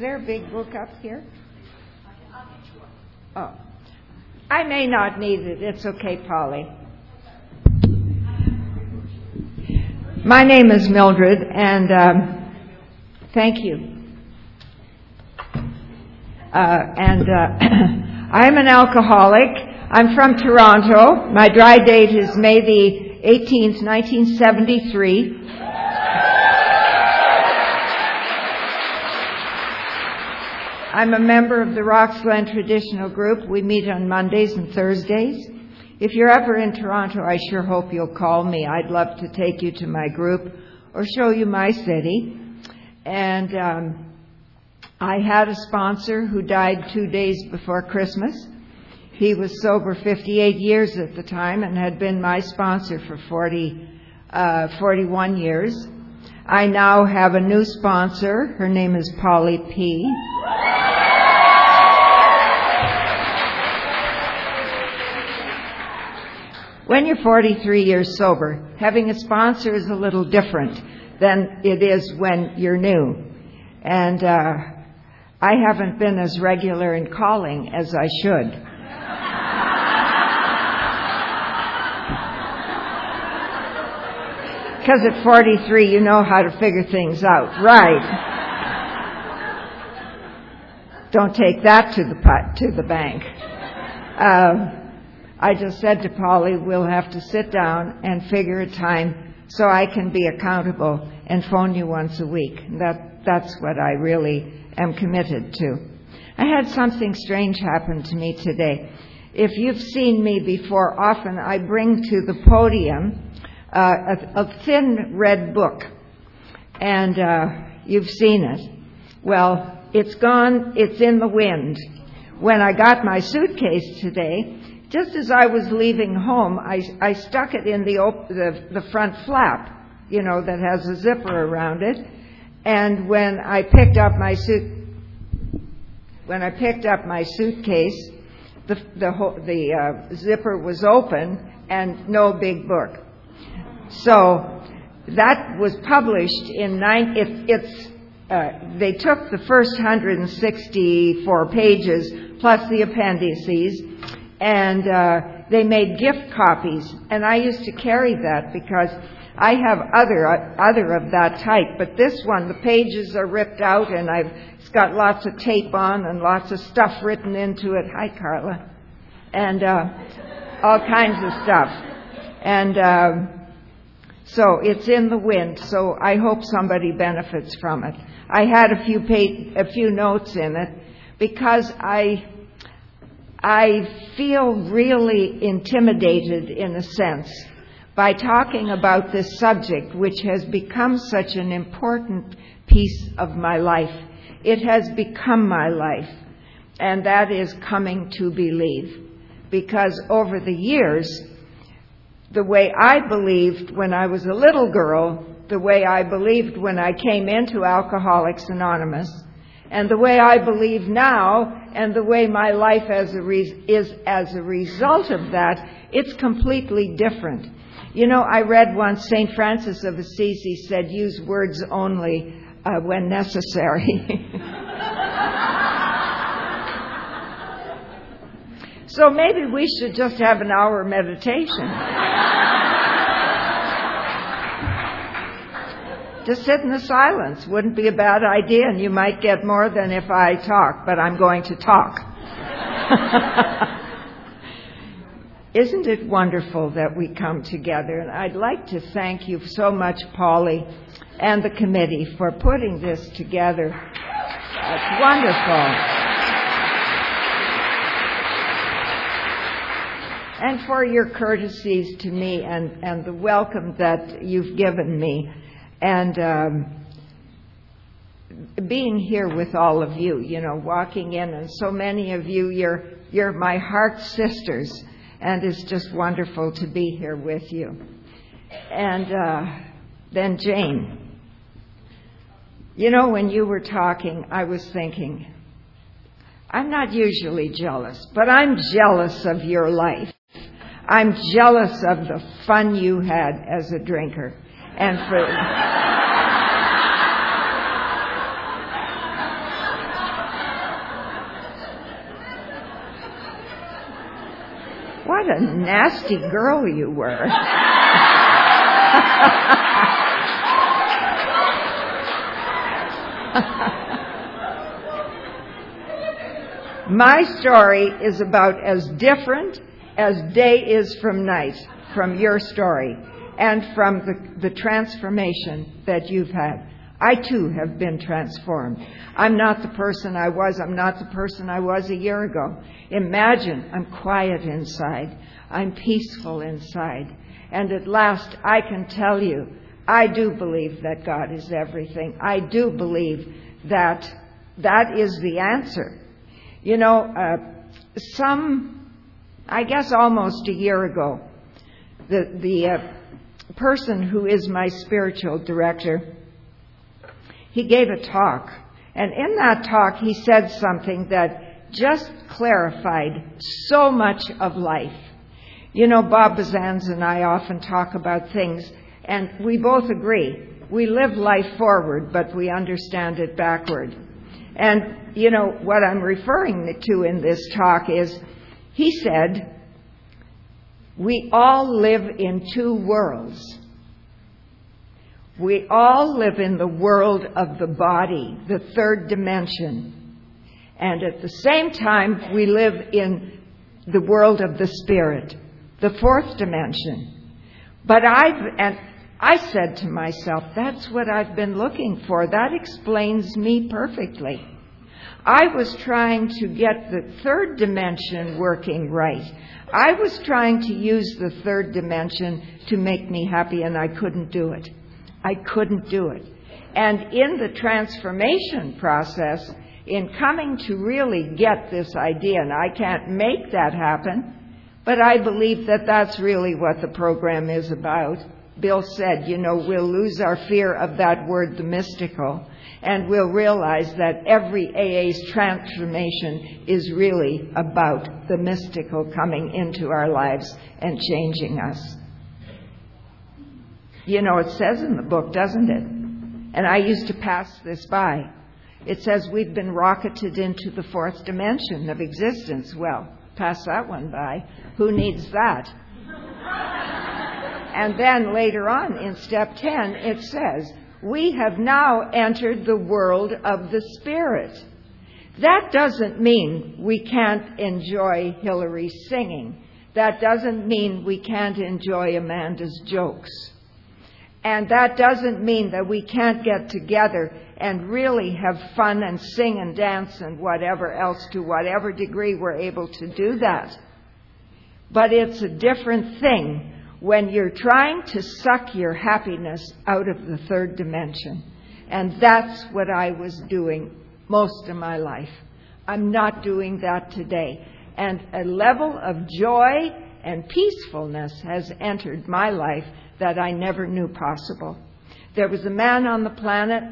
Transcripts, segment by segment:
there a big book up here? Oh. I may not need it. It's okay, Polly. My name is Mildred, and thank you. I'm an alcoholic. I'm from Toronto. My dry date is May the 18th, 1973. I'm a member of the Roxland Traditional Group. We meet on Mondays and Thursdays. If you're ever in Toronto, I sure hope you'll call me. I'd love to take you to my group or show you my city. And I had a sponsor who died 2 days before Christmas. He was sober 58 years at the time and had been my sponsor for 41 years. I now have a new sponsor. Her name is Polly P. When you're 43 years sober, having a sponsor is a little different than it is when you're new. And I haven't been as regular in calling as I should. Because at 43, you know how to figure things out, right? Don't take that to the bank. I just said to Polly, we'll have to sit down and figure a time so I can be accountable and phone you once a week. That's what I really am committed to. I had something strange happen to me today. If you've seen me before, often I bring to the podium a thin red book, and you've seen it. Well, it's gone. It's in the wind. When I got my suitcase today, just as I was leaving home, I stuck it in the front flap, that has a zipper around it. And when I picked up my suitcase, the zipper was open and no big book. So that was published in they took the first 164 pages plus the appendices, and they made gift copies. And I used to carry that because I have other of that type. But this one, the pages are ripped out, and it's got lots of tape on and lots of stuff written into it. Hi, Carla. And all kinds of stuff. And so it's in the wind. So I hope somebody benefits from it. I had a few notes in it because I feel really intimidated, in a sense, by talking about this subject, which has become such an important piece of my life. It has become my life, and that is coming to believe. Because over the years, the way I believed when I was a little girl, the way I believed when I came into Alcoholics Anonymous, and the way I believe now, and the way my life is as a result of that, it's completely different. I read once St. Francis of Assisi said, use words only when necessary. So maybe we should just have an hour meditation. Just sit in the silence. Wouldn't be a bad idea, and you might get more than if I talk, but I'm going to talk. Isn't it wonderful that we come together? And I'd like to thank you so much, Polly, and the committee for putting this together. It's wonderful. And for your courtesies to me and the welcome that you've given me. And being here with all of you, walking in, and so many of you, you're my heart sisters. And it's just wonderful to be here with you. And then Jane, when you were talking, I was thinking, I'm not usually jealous, but I'm jealous of your life. I'm jealous of the fun you had as a drinker. And What a nasty girl you were. My story is about as different as day is from night, from your story, and from the transformation that you've had. I too have been transformed. I'm not the person I was. I'm not the person I was a year ago. Imagine I'm quiet inside. I'm peaceful inside. And at last I can tell you, I do believe that God is everything. I do believe that that is the answer. You know, I guess almost a year ago, the person who is my spiritual director, he gave a talk. And in that talk, he said something that just clarified so much of life. You know, Bob Bazans and I often talk about things, and we both agree. We live life forward, but we understand it backward. And, you know, what I'm referring to in this talk is, he said, we all live in two worlds. We all live in the world of the body, the third dimension. And at the same time, we live in the world of the spirit, the fourth dimension. But I said to myself, that's what I've been looking for. That explains me perfectly. I was trying to get the third dimension working right. I was trying to use the third dimension to make me happy, and I couldn't do it. I couldn't do it. And in the transformation process, in coming to really get this idea, and I can't make that happen, but I believe that that's really what the program is about. Bill said, you know, we'll lose our fear of that word, the mystical, and we'll realize that every AA's transformation is really about the mystical coming into our lives and changing us. You know, it says in the book, doesn't it? And I used to pass this by. It says we've been rocketed into the fourth dimension of existence. Well, pass that one by. Who needs that? And then later on in step 10, it says, we have now entered the world of the spirit. That doesn't mean we can't enjoy Hillary singing. That doesn't mean we can't enjoy Amanda's jokes. And that doesn't mean that we can't get together and really have fun and sing and dance and whatever else, to whatever degree we're able to do that. But it's a different thing when you're trying to suck your happiness out of the third dimension. And that's what I was doing most of my life. I'm not doing that today. And a level of joy and peacefulness has entered my life that I never knew possible. There was a man on the planet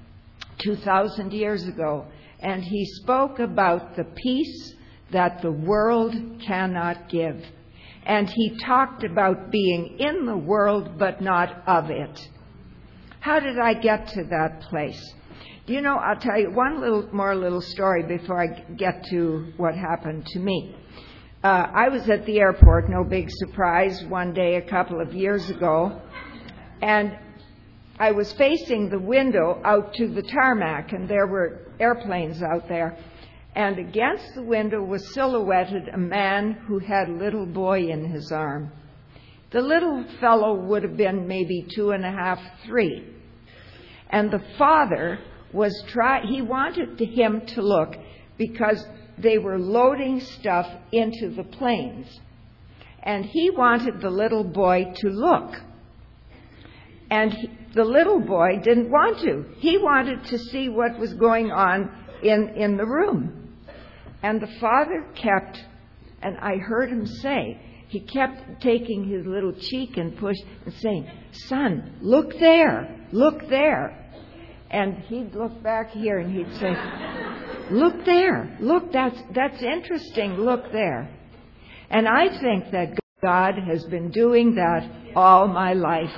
2,000 years ago, and he spoke about the peace that the world cannot give. And he talked about being in the world but not of it. How did I get to that place? You know, I'll tell you one little story before I get to what happened to me. I was at the airport, no big surprise, one day a couple of years ago, and I was facing the window out to the tarmac, and there were airplanes out there. And against the window was silhouetted a man who had a little boy in his arm. The little fellow would have been maybe 2.5, 3. And the father he wanted him to look because they were loading stuff into the planes. And he wanted the little boy to look. And the little boy didn't want to. He wanted to see what was going on in the room. And the father kept, and I heard him say, he kept taking his little cheek and push and saying, "Son, look there, look there." And he'd look back here and he'd say, "Look there, look, that's interesting, look there." And I think that God has been doing that all my life.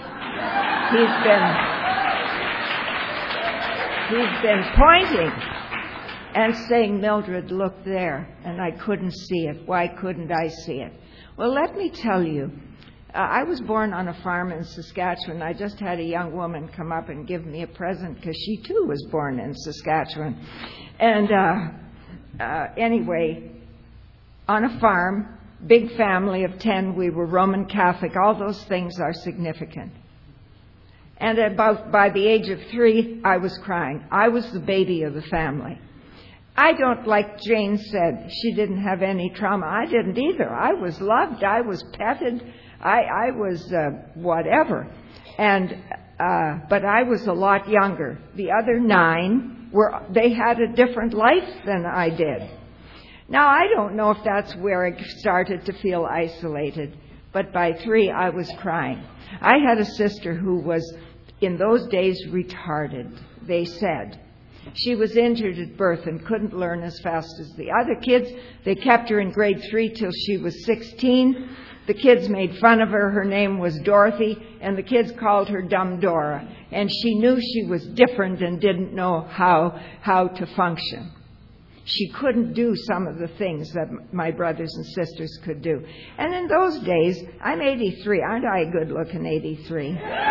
He's been pointing and saying, Mildred, look there. And I couldn't see it. Why couldn't I see it? Well, let me tell you, I was born on a farm in Saskatchewan. I just had a young woman come up and give me a present because she too was born in Saskatchewan. And anyway, on a farm, big family of 10, we were Roman Catholic. All those things are significant. And by the age of 3, I was crying. I was the baby of the family. I don't, like Jane said, she didn't have any trauma. I didn't either. I was loved. I was petted. I was whatever. But I was a lot younger. The other 9, they had a different life than I did. Now, I don't know if that's where I started to feel isolated, but by 3, I was crying. I had a sister who was, in those days, retarded, they said. She was injured at birth and couldn't learn as fast as the other kids. They kept her in grade 3 till she was 16. The kids made fun of her. Her name was Dorothy, and the kids called her Dumb Dora. And she knew she was different and didn't know how to function. She couldn't do some of the things that my brothers and sisters could do. And in those days, I'm 83. Aren't I a good-looking 83?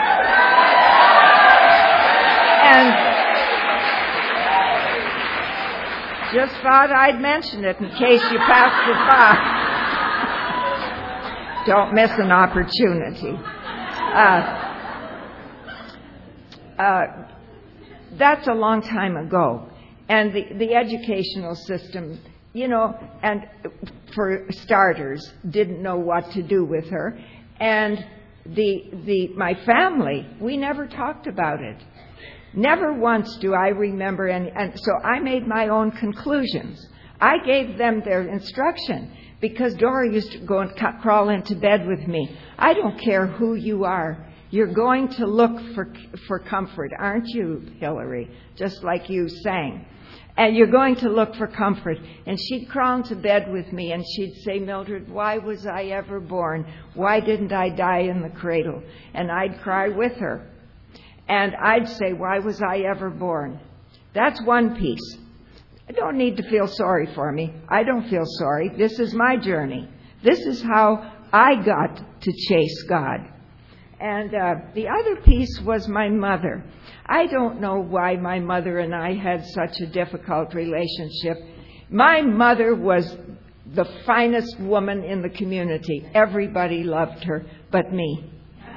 And just thought I'd mention it in case you passed it by. Don't miss an opportunity. That's a long time ago. And the educational system, and for starters, didn't know what to do with her. And my family, we never talked about it. Never once do I remember any. And so I made my own conclusions. I gave them their instruction because Dora used to go and crawl into bed with me. I don't care who you are. You're going to look for comfort, aren't you, Hillary? Just like you sang. And you're going to look for comfort. And she'd crawl into bed with me and she'd say, Mildred, why was I ever born? Why didn't I die in the cradle? And I'd cry with her. And I'd say, why was I ever born? That's one piece. I don't need to feel sorry for me. I don't feel sorry. This is my journey. This is how I got to chase God. And the other piece was my mother. I don't know why my mother and I had such a difficult relationship. My mother was the finest woman in the community. Everybody loved her but me.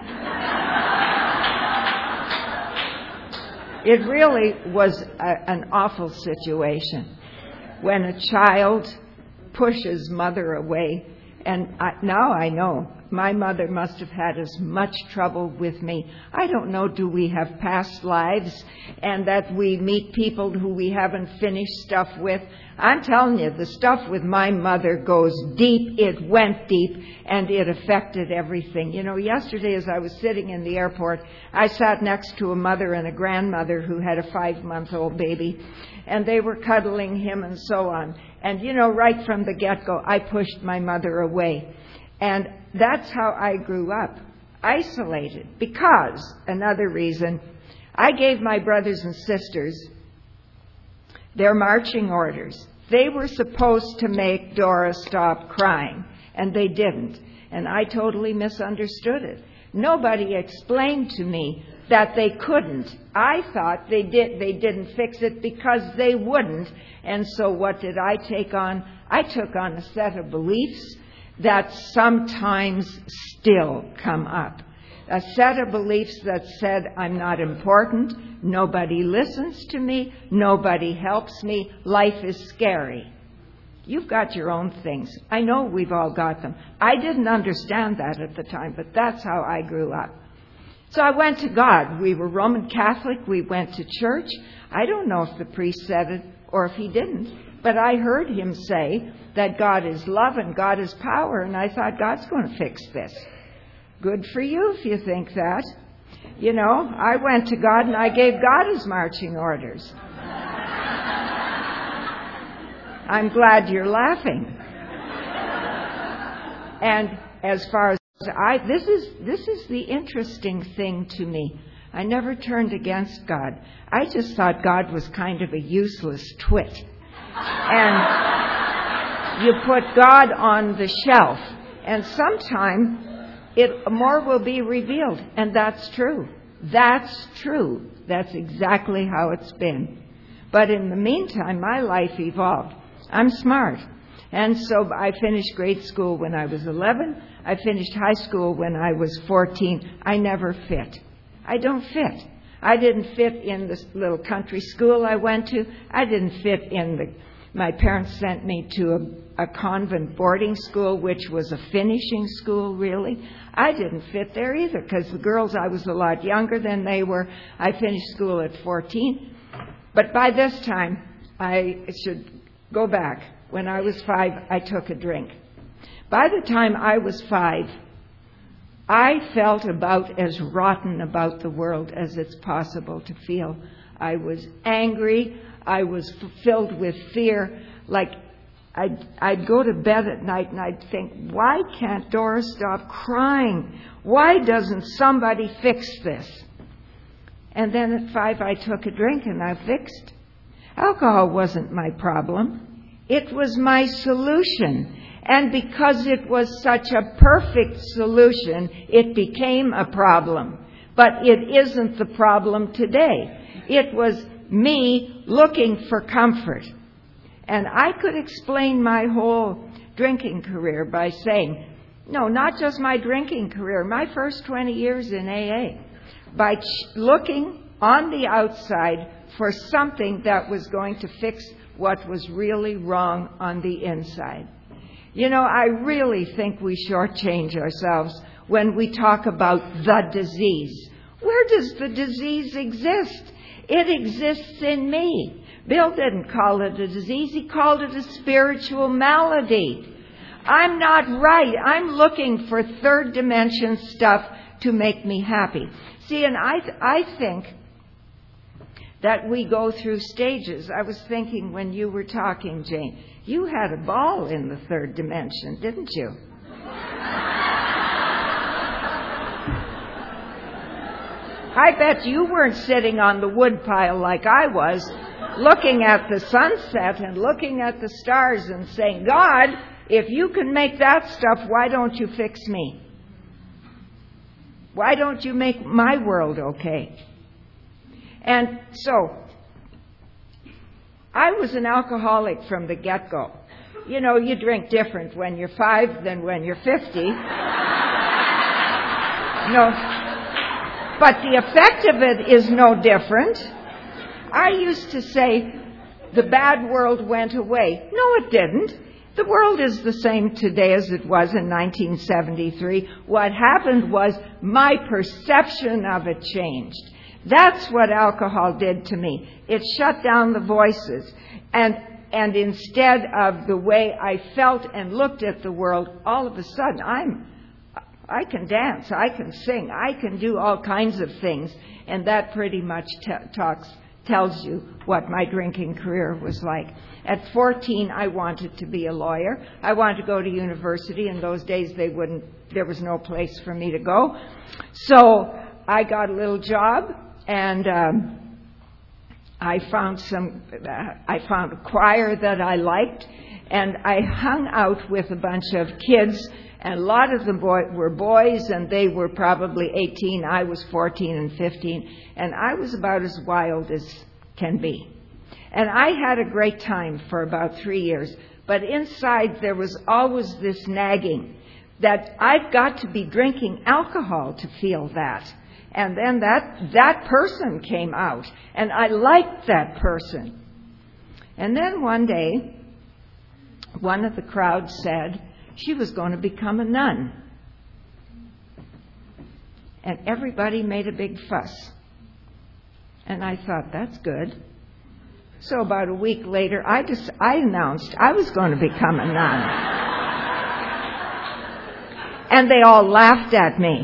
It really was an awful situation when a child pushes mother away. And now I know my mother must have had as much trouble with me. I don't know, do we have past lives and that we meet people who we haven't finished stuff with? I'm telling you, the stuff with my mother goes deep. It went deep and it affected everything. Yesterday as I was sitting in the airport, I sat next to a mother and a grandmother who had a 5-month-old baby, and they were cuddling him and so on. And, right from the get-go, I pushed my mother away. And that's how I grew up, isolated. Because, another reason, I gave my brothers and sisters their marching orders. They were supposed to make Dora stop crying, and they didn't. And I totally misunderstood it. Nobody explained to me that they couldn't. I thought they didn't fix it because they wouldn't. And so what did I take on? I took on a set of beliefs that sometimes still come up. A set of beliefs that said, I'm not important, nobody listens to me, nobody helps me, life is scary. You've got your own things. I know we've all got them. I didn't understand that at the time, but that's how I grew up. So I went to God. We were Roman Catholic. We went to church. I don't know if the priest said it or if he didn't, but I heard him say that God is love and God is power, and I thought, God's going to fix this. Good for you if you think that. I went to God and I gave God his marching orders. I'm glad you're laughing. And as far as this is the interesting thing to me. I never turned against God. I just thought God was kind of a useless twit. And you put God on the shelf. And sometime more will be revealed. And that's true. That's true. That's exactly how it's been. But in the meantime, my life evolved. I'm smart. And so I finished grade school when I was 11. I finished high school when I was 14. I never fit. I don't fit. I didn't fit in this little country school I went to. I didn't fit in my parents sent me to a convent boarding school, which was a finishing school, really. I didn't fit there either, because the girls, I was a lot younger than they were. I finished school at 14. But by this time, I should go back. When I was 5, I took a drink. By the time I was 5, I felt about as rotten about the world as it's possible to feel. I was angry. I was filled with fear. Like, I'd go to bed at night and I'd think, why can't Doris stop crying? Why doesn't somebody fix this? And then at 5, I took a drink and I fixed. Alcohol wasn't my problem. It was my solution. And because it was such a perfect solution, it became a problem. But it isn't the problem today. It was me looking for comfort. And I could explain my whole drinking career by saying, no, not just my drinking career, my first 20 years in AA, by looking on the outside for something that was going to fix what was really wrong on the inside. You know, I really think we shortchange ourselves when we talk about the disease. Where does the disease exist? It exists in me. Bill didn't call it a disease. He called it a spiritual malady. I'm not right. I'm looking for third dimension stuff to make me happy. See, and I think that we go through stages. I was thinking when you were talking, Jane, you had a ball in the third dimension, didn't you? I bet you weren't sitting on the woodpile like I was, looking at the sunset and looking at the stars and saying, God, if you can make that stuff, why don't you fix me? Why don't you make my world okay? And so, I was an alcoholic from the get-go. You know, you drink different when you're 5 than when you're 50. No, but the effect of it is no different. I used to say, the bad world went away. No, it didn't. The world is the same today as it was in 1973. What happened was my perception of it changed. That's what alcohol did to me. It shut down the voices. And instead of the way I felt and looked at the world, all of a sudden I can dance, I can sing, I can do all kinds of things. And that pretty much tells you what my drinking career was like. At 14, I wanted to be a lawyer. I wanted to go to university. In those days, there was no place for me to go. So I got a little job, and I found a choir that I liked, and I hung out with a bunch of kids, and a lot of them were boys, and they were probably 18. I was 14 and 15, and I was about as wild as can be. And I had a great time for about 3 years, but inside there was always this nagging that I've got to be drinking alcohol to feel that. And then that person came out, and I liked that person. And then one day, one of the crowd said she was going to become a nun. And everybody made a big fuss. And I thought, that's good. So about a week later, I announced I was going to become a nun. And they all laughed at me.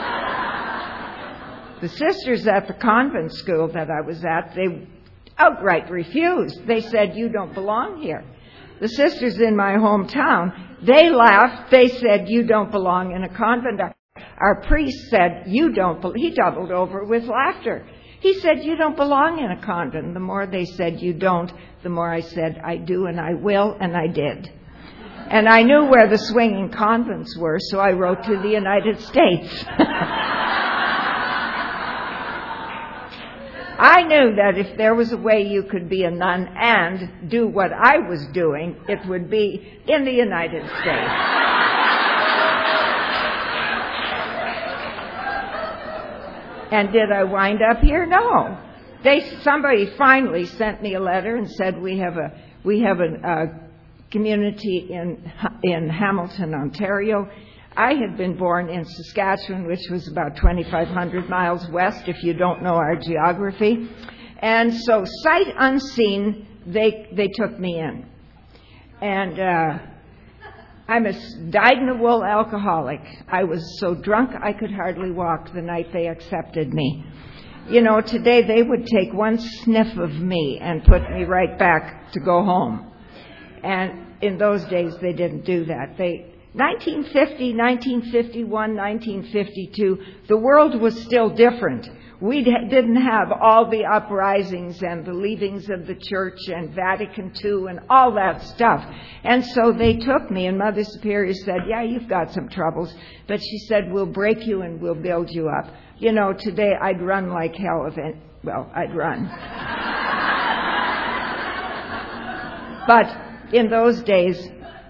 The sisters at the convent school that I was at, they outright refused. They said, you don't belong here. The sisters in my hometown, they laughed. They said, you don't belong in a convent. Our priest said, he doubled over with laughter. He said, you don't belong in a convent. The more they said you don't, the more I said, I do and I will, and I did. And I knew where the swinging convents were, so I wrote to the United States. I knew that if there was a way you could be a nun and do what I was doing, it would be in the United States. And did I wind up here? No. Somebody finally sent me a letter and said we have a community in Hamilton, Ontario. I had been born in Saskatchewan, which was about 2,500 miles west, if you don't know our geography. And so, sight unseen, they took me in. And I'm a dyed-in-the-wool alcoholic. I was so drunk I could hardly walk the night they accepted me. You know, today they would take one sniff of me and put me right back to go home. And in those days, they didn't do that. 1950, 1951, 1952, the world was still different. We didn't have all the uprisings and the leavings of the church and Vatican II and all that stuff. And so they took me, and Mother Superior said, yeah, you've got some troubles. But she said, we'll break you and we'll build you up. You know, today I'd run like hell I'd run. But in those days,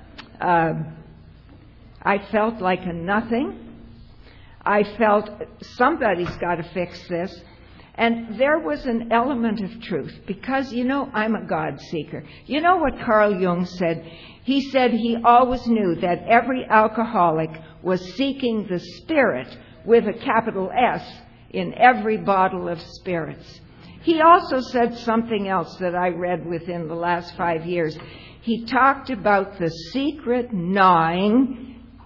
I felt like a nothing. I felt somebody's got to fix this. And there was an element of truth because, you know, I'm a God seeker. You know what Carl Jung said? He said he always knew that every alcoholic was seeking the spirit with a capital S in every bottle of spirits. He also said something else that I read within the last 5 years. He talked about the secret gnawing,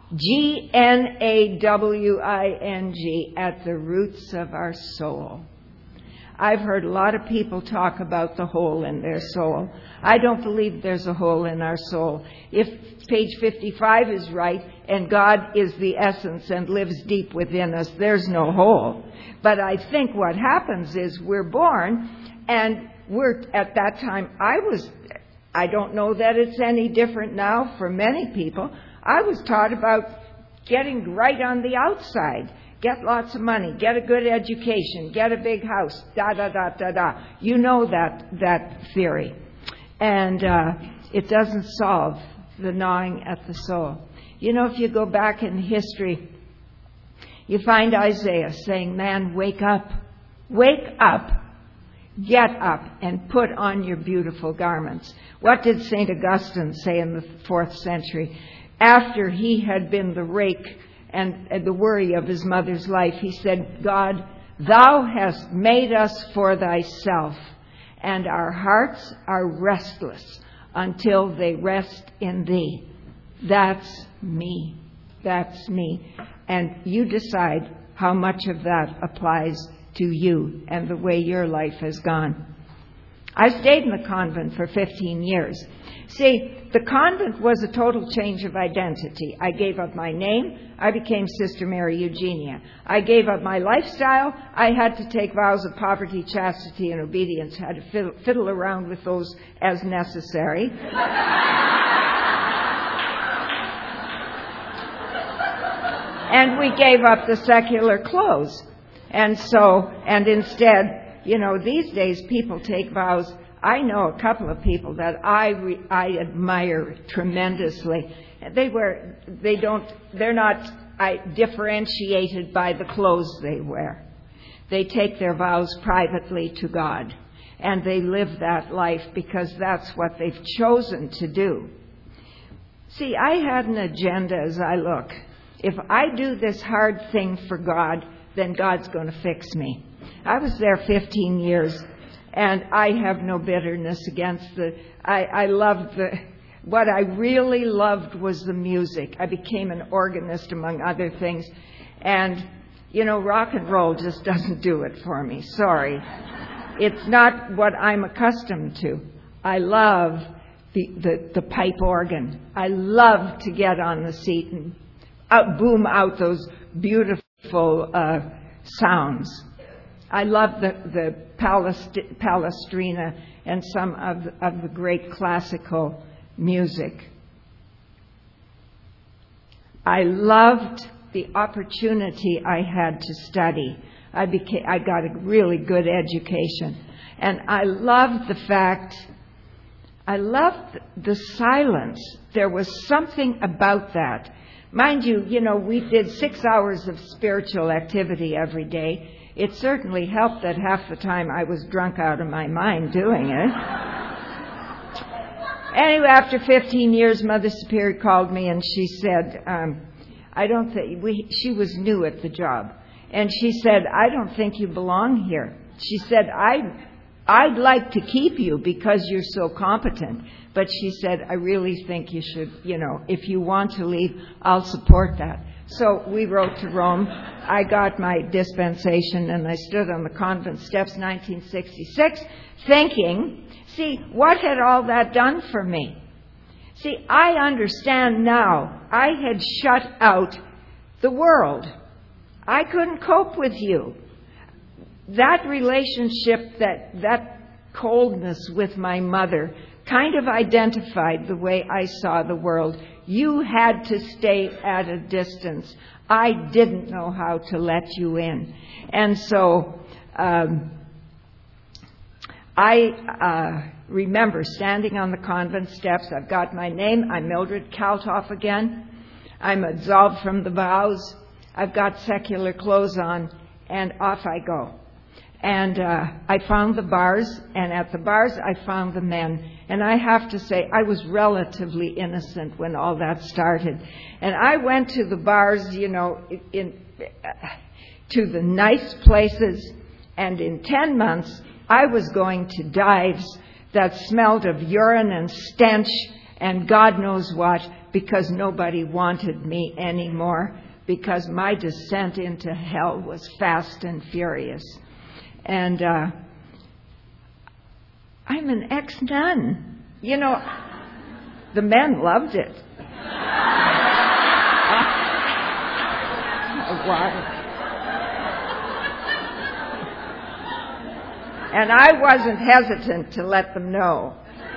Gnawing, at the roots of our soul. I've heard a lot of people talk about the hole in their soul. I don't believe there's a hole in our soul. If page 55 is right, and God is the essence and lives deep within us, there's no hole. But I think what happens is we're born, and at that time, I don't know that it's any different now for many people. I was taught about getting right on the outside. Get lots of money, get a good education, get a big house, da-da-da-da-da. You know that theory. And it doesn't solve the gnawing at the soul. You know, if you go back in history, you find Isaiah saying, man, wake up, get up and put on your beautiful garments. What did St. Augustine say in the 4th century? After he had been the rake and the worry of his mother's life, he said, God, thou hast made us for thyself, and our hearts are restless until they rest in thee. That's me. That's me. And you decide how much of that applies to you and the way your life has gone. I stayed in the convent for 15 years. See, the convent was a total change of identity. I gave up my name. I became Sister Mary Eugenia. I gave up my lifestyle. I had to take vows of poverty, chastity, and obedience. I had to fiddle around with those as necessary. And we gave up the secular clothes. And instead, you know, these days people take vows. I know a couple of people that I admire tremendously. They're not differentiated by the clothes they wear. They take their vows privately to God, and they live that life because that's what they've chosen to do. See, I had an agenda as I look. If I do this hard thing for God, then God's going to fix me. I was there 15 years, and I have no bitterness against what I really loved was the music. I became an organist, among other things. And, you know, rock and roll just doesn't do it for me. Sorry. It's not what I'm accustomed to. I love the pipe organ. I love to get on the seat and boom out those beautiful sounds. I love the Palestrina and some of the great classical music. I loved the opportunity I had to study. I got a really good education. And I loved the silence. There was something about that. Mind you, we did 6 hours of spiritual activity every day. It certainly helped that half the time I was drunk out of my mind doing it. Anyway, after 15 years, Mother Superior called me and she said, she was new at the job. And she said, I don't think you belong here. She said, I'd like to keep you because you're so competent. But she said, I really think you should, if you want to leave, I'll support that. So we wrote to Rome. I got my dispensation and I stood on the convent steps 1966 thinking, see, what had all that done for me? See, I understand now. I had shut out the world. I couldn't cope with you. That relationship, that coldness with my mother kind of identified the way I saw the world. You had to stay at a distance. I didn't know how to let you in. And so I remember standing on the convent steps. I've got my name. I'm Mildred Kaltoff again. I'm absolved from the vows. I've got secular clothes on, and off I go. And I found the bars, and at the bars I found the men. And I have to say, I was relatively innocent when all that started. And I went to the bars, to the nice places, and in 10 months I was going to dives that smelled of urine and stench and God knows what, because nobody wanted me anymore, because my descent into hell was fast and furious. And I'm an ex-nun. The men loved it. Why? And I wasn't hesitant to let them know.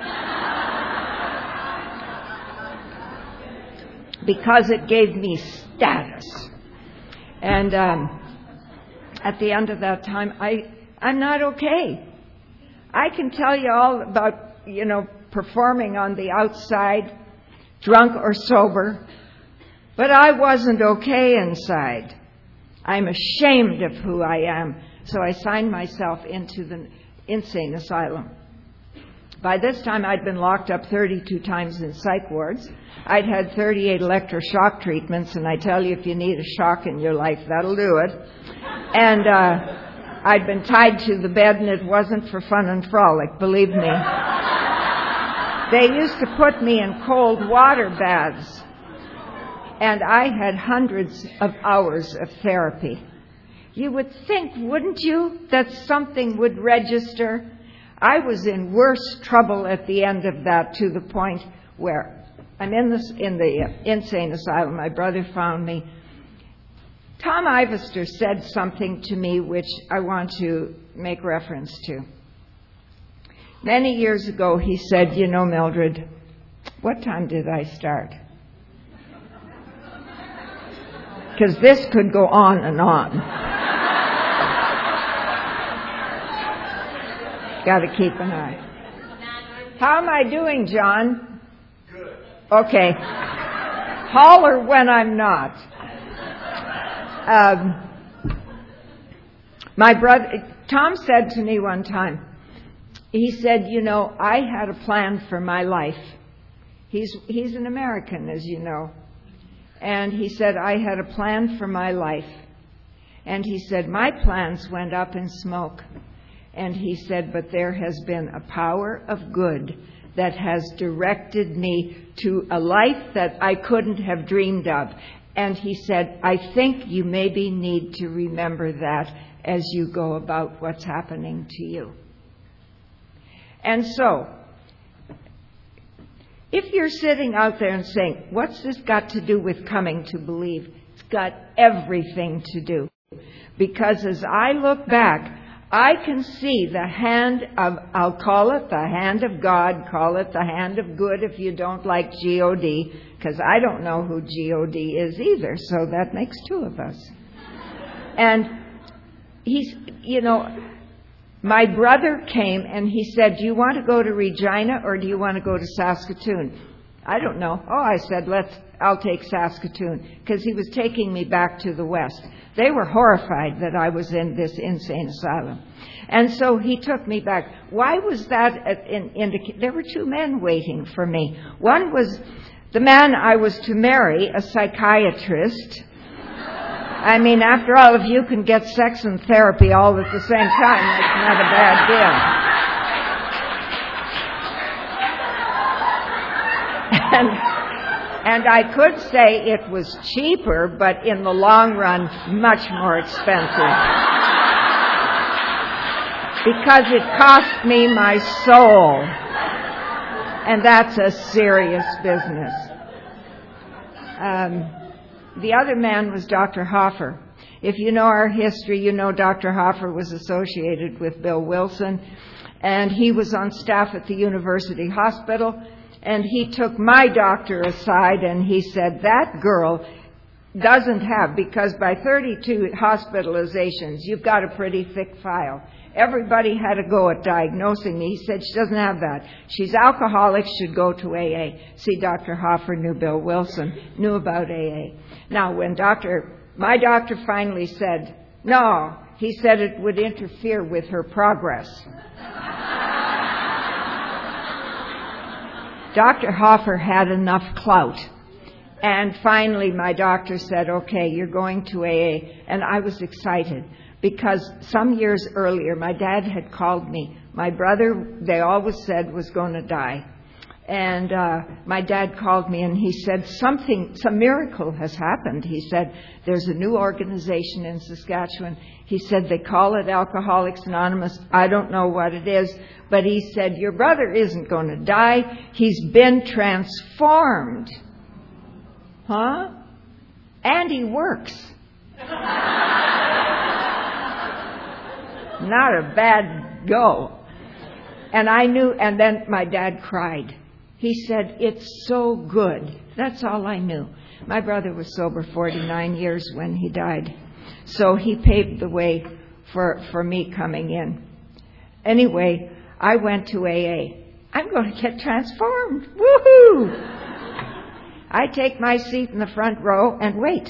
Because it gave me status. And at the end of that time, I'm not okay. I can tell you all about, performing on the outside, drunk or sober, but I wasn't okay inside. I'm ashamed of who I am. So I signed myself into the insane asylum. By this time, I'd been locked up 32 times in psych wards. I'd had 38 electroshock treatments, and I tell you, if you need a shock in your life, that'll do it. And I'd been tied to the bed, and it wasn't for fun and frolic, believe me. They used to put me in cold water baths, and I had hundreds of hours of therapy. You would think, wouldn't you, that something would register? I was in worse trouble at the end of that, to the point where I'm in the insane asylum. My brother found me. Tom Ivester said something to me which I want to make reference to. Many years ago, he said, Mildred, what time did I start? Because this could go on and on. Got to keep an eye. How am I doing, John? Good. Okay. Holler when I'm not. My brother, Tom said to me one time, he said, I had a plan for my life. He's an American, as you know. And he said, I had a plan for my life. And he said, my plans went up in smoke. And he said, but there has been a power of good that has directed me to a life that I couldn't have dreamed of. And he said, I think you maybe need to remember that as you go about what's happening to you. And so, if you're sitting out there and saying, what's this got to do with coming to believe? It's got everything to do. Because as I look back, I can see the hand of, I'll call it the hand of God, call it the hand of good if you don't like G-O-D, because I don't know who G-O-D is either, so that makes two of us. And he's, my brother came and he said, do you want to go to Regina or do you want to go to Saskatoon? I don't know. Oh, I said, I'll take Saskatoon, because he was taking me back to the West. They were horrified that I was in this insane asylum. And so he took me back. Why was that? There were two men waiting for me. One was the man I was to marry, a psychiatrist. I mean, after all, if you can get sex and therapy all at the same time, that's not a bad deal. And I could say it was cheaper, but in the long run, much more expensive. Because it cost me my soul. And that's a serious business. The other man was Dr. Hoffer. If you know our history, you know Dr. Hoffer was associated with Bill Wilson, and he was on staff at the University Hospital, and he took my doctor aside and he said, that girl doesn't have, because by 32 hospitalizations, you've got a pretty thick file. Everybody had a go at diagnosing me. He said, she doesn't have that. She's alcoholic, should go to AA. See, Dr. Hoffer knew Bill Wilson, knew about AA. Now, when my doctor finally said, no, he said it would interfere with her progress. Dr. Hoffer had enough clout. And finally, my doctor said, okay, you're going to AA. And I was excited because some years earlier, my dad had called me. My brother, they always said, was going to die. And my dad called me and he said, some miracle has happened. He said, there's a new organization in Saskatchewan. He said, they call it Alcoholics Anonymous. I don't know what it is. But he said, your brother isn't going to die. He's been transformed. Huh? And he works. Not a bad go. And I knew, and then my dad cried. He said, it's so good. That's all I knew. My brother was sober 49 years when he died. So he paved the way for me coming in. Anyway, I went to AA. I'm going to get transformed. Woohoo! I take my seat in the front row and wait.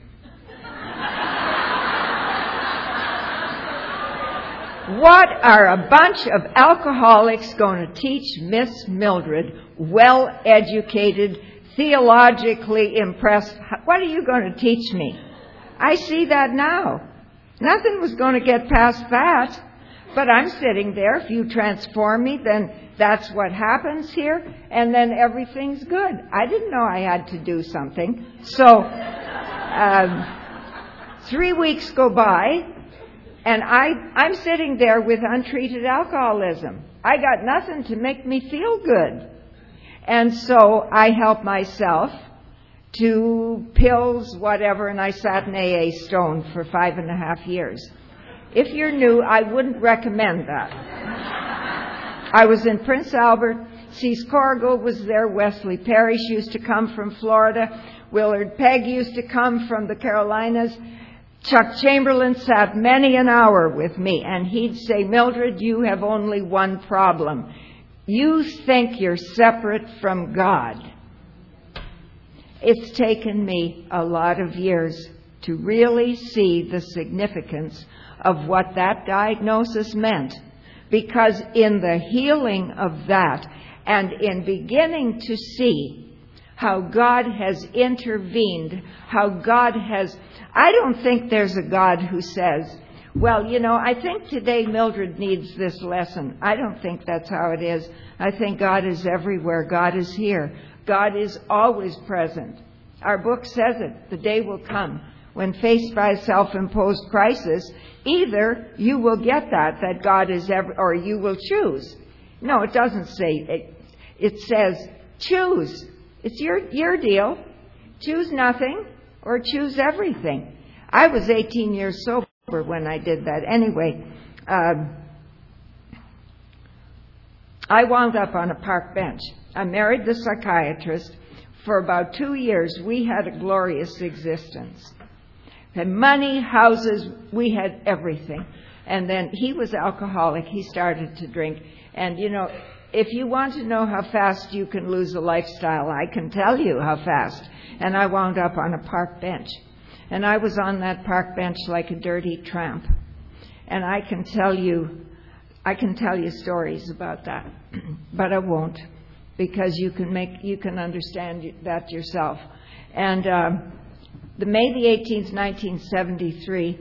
What are a bunch of alcoholics going to teach Miss Mildred, well-educated, theologically impressed? What are you going to teach me? I see that now. Nothing was going to get past that. But I'm sitting there. If you transform me, then that's what happens here. And then everything's good. I didn't know I had to do something. So 3 weeks go by. And I'm sitting there with untreated alcoholism. I got nothing to make me feel good. And so I helped myself to pills, whatever, and I sat in AA stoned for 5.5 years. If you're new, I wouldn't recommend that. I was in Prince Albert. Cease Corrigal was there. Wesley Parrish used to come from Florida. Willard Pegg used to come from the Carolinas. Chuck Chamberlain sat many an hour with me, and he'd say, Mildred, you have only one problem. You think you're separate from God. It's taken me a lot of years to really see the significance of what that diagnosis meant. Because in the healing of that, and in beginning to see how God has intervened, how God has... I don't think there's a God who says, well, I think today Mildred needs this lesson. I don't think that's how it is. I think God is everywhere. God is here. God is always present. Our book says it. The day will come when faced by a self-imposed crisis, either you will get that God is or you will choose. No, it doesn't say. It says choose. It's your deal. Choose nothing or choose everything. I was 18 years sober when I did that. Anyway, I wound up on a park bench. I married the psychiatrist. For about 2 years, we had a glorious existence. Had money, houses, we had everything. And then he was alcoholic. He started to drink. And, you know, if you want to know how fast you can lose a lifestyle, I can tell you how fast. And I wound up on a park bench. And I was on that park bench like a dirty tramp. And I can tell you stories about that. But I won't, because you can understand that yourself. And the May the 18th, 1973,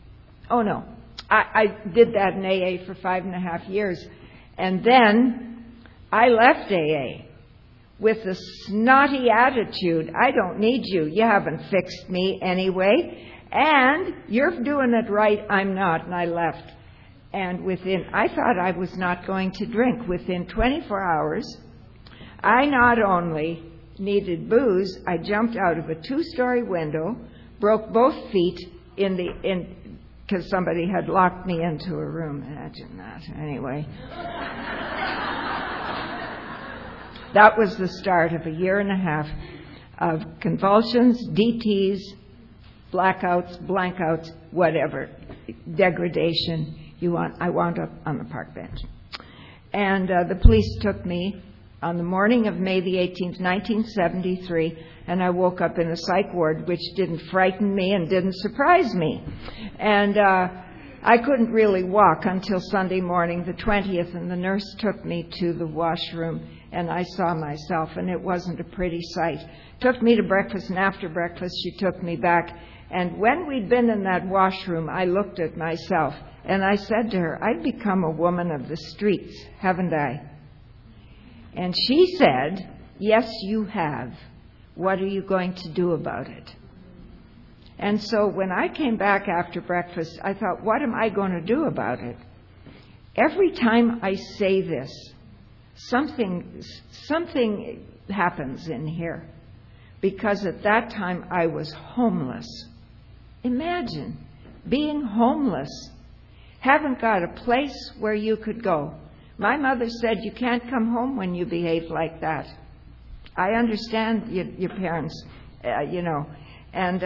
I did that in AA for 5.5 years. And then I left AA with a snotty attitude. I don't need you. You haven't fixed me anyway. And you're doing it right. I'm not. And I left. And I thought I was not going to drink. Within 24 hours, I not only needed booze, I jumped out of a 2-story window, broke both feet because somebody had locked me into a room. Imagine that. Anyway. That was the start of 1.5 years of convulsions, DTs, blackouts, blankouts, whatever, degradation. I wound up on the park bench. And the police took me on the morning of May the 18th, 1973, and I woke up in a psych ward, which didn't frighten me and didn't surprise me. And I couldn't really walk until Sunday morning, the 20th, and the nurse took me to the washroom, and I saw myself, and it wasn't a pretty sight. Took me to breakfast, and after breakfast, she took me back. And when we'd been in that washroom, I looked at myself, and I said to her, I've become a woman of the streets, haven't I? And she said, yes, you have. What are you going to do about it? And so when I came back after breakfast, I thought, what am I going to do about it? Every time I say this, something happens in here. Because at that time I was homeless. Imagine being homeless. Haven't got a place where you could go. My mother said, you can't come home when you behave like that. I understand your parents, And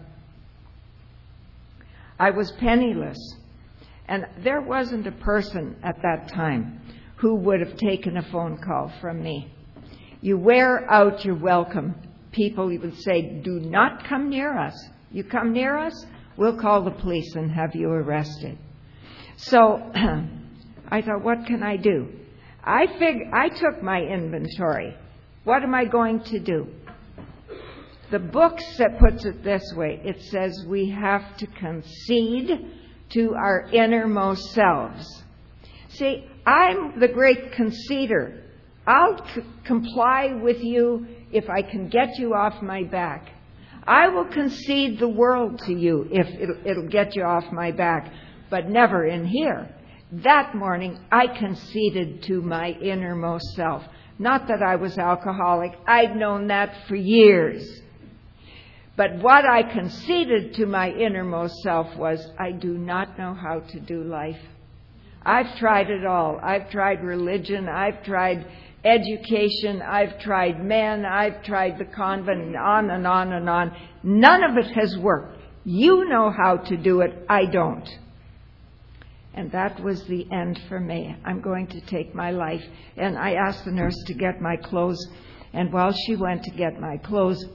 I was penniless. And there wasn't a person at that time who would have taken a phone call from me. You wear out your welcome. People would say, do not come near us. You come near us, we'll call the police and have you arrested. So I thought, what can I do? I took my inventory. What am I going to do? The book puts it this way. It says we have to concede to our innermost selves. See, I'm the great conceder. I'll comply with you if I can get you off my back. I will concede the world to you if it'll get you off my back, but never in here. That morning, I conceded to my innermost self. Not that I was alcoholic. I'd known that for years. But what I conceded to my innermost self was, I do not know how to do life. I've tried it all. I've tried religion. I've tried education. I've tried men. I've tried the convent, and on and on and on. None of it has worked. You know how to do it. I don't. And that was the end for me. I'm going to take my life. And I asked the nurse to get my clothes. And while she went to get my clothes,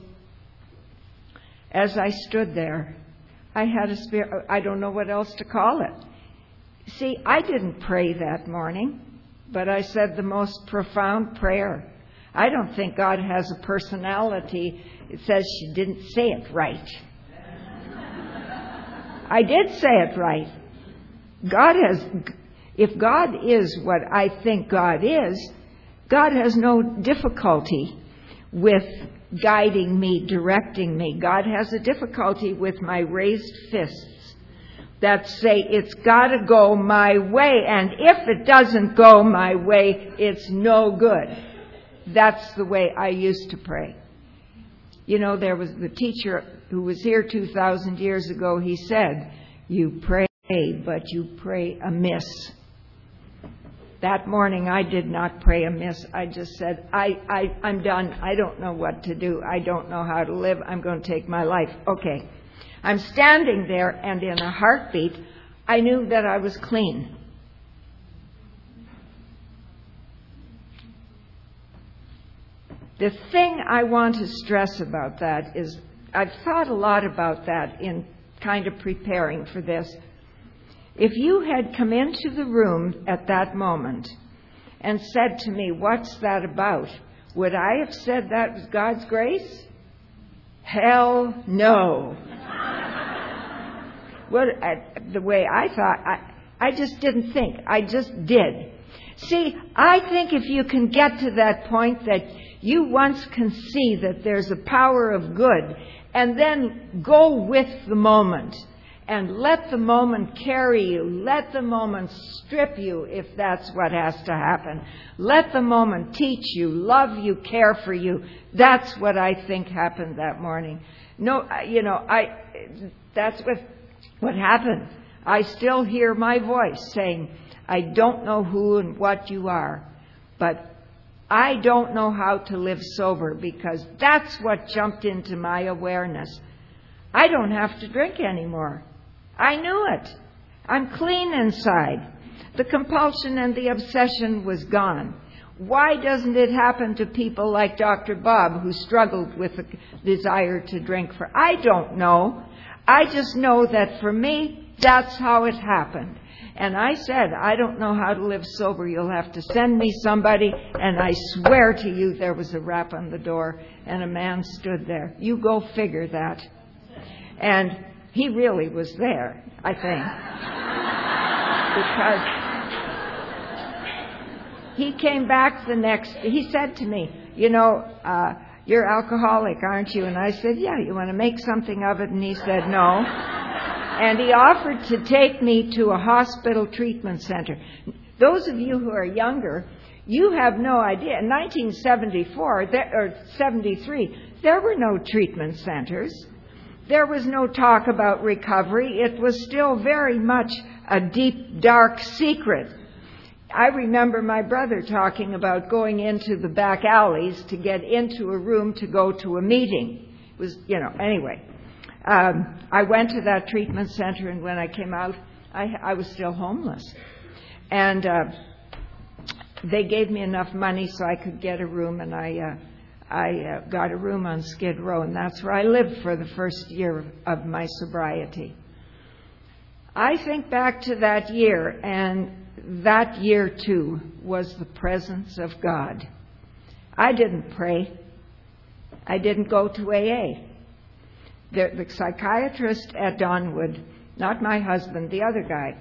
as I stood there, I had a spirit. I don't know what else to call it. See, I didn't pray that morning, but I said the most profound prayer. I don't think God has a personality. It says she didn't say it right. I did say it right. If God is what I think God is, God has no difficulty with guiding me, directing me. God has a difficulty with my raised fists that say it's got to go my way, and if it doesn't go my way, it's no good. That's the way I used to pray. You know, there was the teacher who was here 2,000 years ago. He said, you pray but you pray amiss. That morning I did not pray amiss. I just said, I'm done. I don't know what to do. I don't know how to live. I'm going to take my life. Okay. I'm standing there, and in a heartbeat, I knew that I was clean. The thing I want to stress about that is I've thought a lot about that in kind of preparing for this. If you had come into the room at that moment and said to me, "What's that about?" would I have said that was God's grace? Hell no. The way I thought, I just didn't think. I just did. See, I think if you can get to that point that you once can see that there's a power of good, and then go with the moment and let the moment carry you, let the moment strip you if that's what has to happen, let the moment teach you, love you, care for you. That's what I think happened that morning. No, that's what happened. I still hear my voice saying, "I don't know who and what you are, but I don't know how to live sober," because that's what jumped into my awareness. I don't have to drink anymore. I knew it. I'm clean inside. The compulsion and the obsession was gone. Why doesn't it happen to people like Dr. Bob, who struggled with the desire to drink for? I don't know. I just know that for me, that's how it happened. And I said, "I don't know how to live sober. You'll have to send me somebody." And I swear to you, there was a rap on the door and a man stood there. You go figure that. And he really was there, I think. Because he came back he said to me, "You're alcoholic, aren't you?" And I said, "Yeah, you want to make something of it?" And he said, "No." And he offered to take me to a hospital treatment center. Those of you who are younger, you have no idea. In 1974 or 73, there were no treatment centers. There was no talk about recovery. It was still very much a deep, dark secret. I remember my brother talking about going into the back alleys to get into a room to go to a meeting. It was, anyway. I went to that treatment center, and when I came out, I was still homeless. And they gave me enough money so I could get a room, and I got a room on Skid Row, and that's where I lived for the first year of my sobriety. I think back to that year, and that year, too, was the presence of God. I didn't pray. I didn't go to AA. The psychiatrist at Donwood, not my husband, the other guy,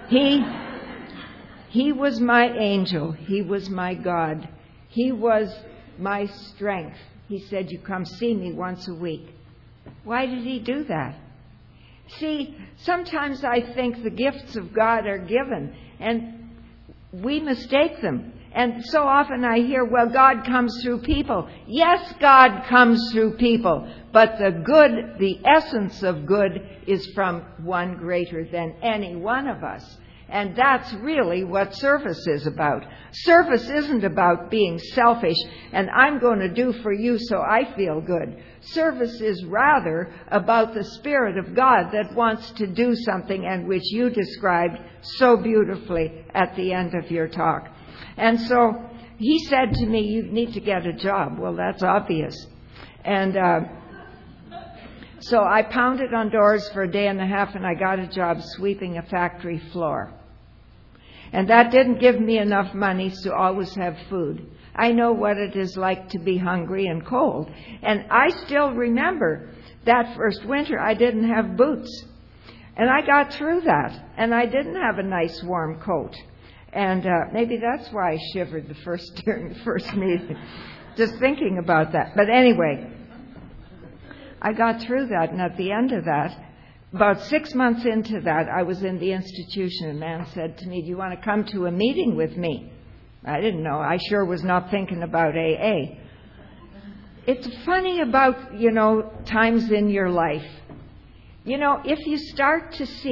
he was my angel. He was my God. He was my strength. He said, "You come see me once a week." Why did he do that? See, sometimes I think the gifts of God are given, and we mistake them. And so often I hear, "Well, God comes through people." Yes, God comes through people, but the essence of good is from one greater than any one of us. And that's really what service is about. Service isn't about being selfish and "I'm going to do for you so I feel good." Service is rather about the Spirit of God that wants to do something, and which you described so beautifully at the end of your talk. And so he said to me, "You need to get a job." Well, that's obvious. And so I pounded on doors for a day and a half, and I got a job sweeping a factory floor. And that didn't give me enough money to always have food. I know what it is like to be hungry and cold. And I still remember that first winter I didn't have boots. And I got through that. And I didn't have a nice warm coat. And maybe that's why I shivered during the first meeting, just thinking about that. But anyway, I got through that. And at the end of that, about 6 months into that, I was in the institution. A man said to me, "Do you want to come to a meeting with me?" I didn't know. I sure was not thinking about AA. It's funny about, times in your life. If you start to see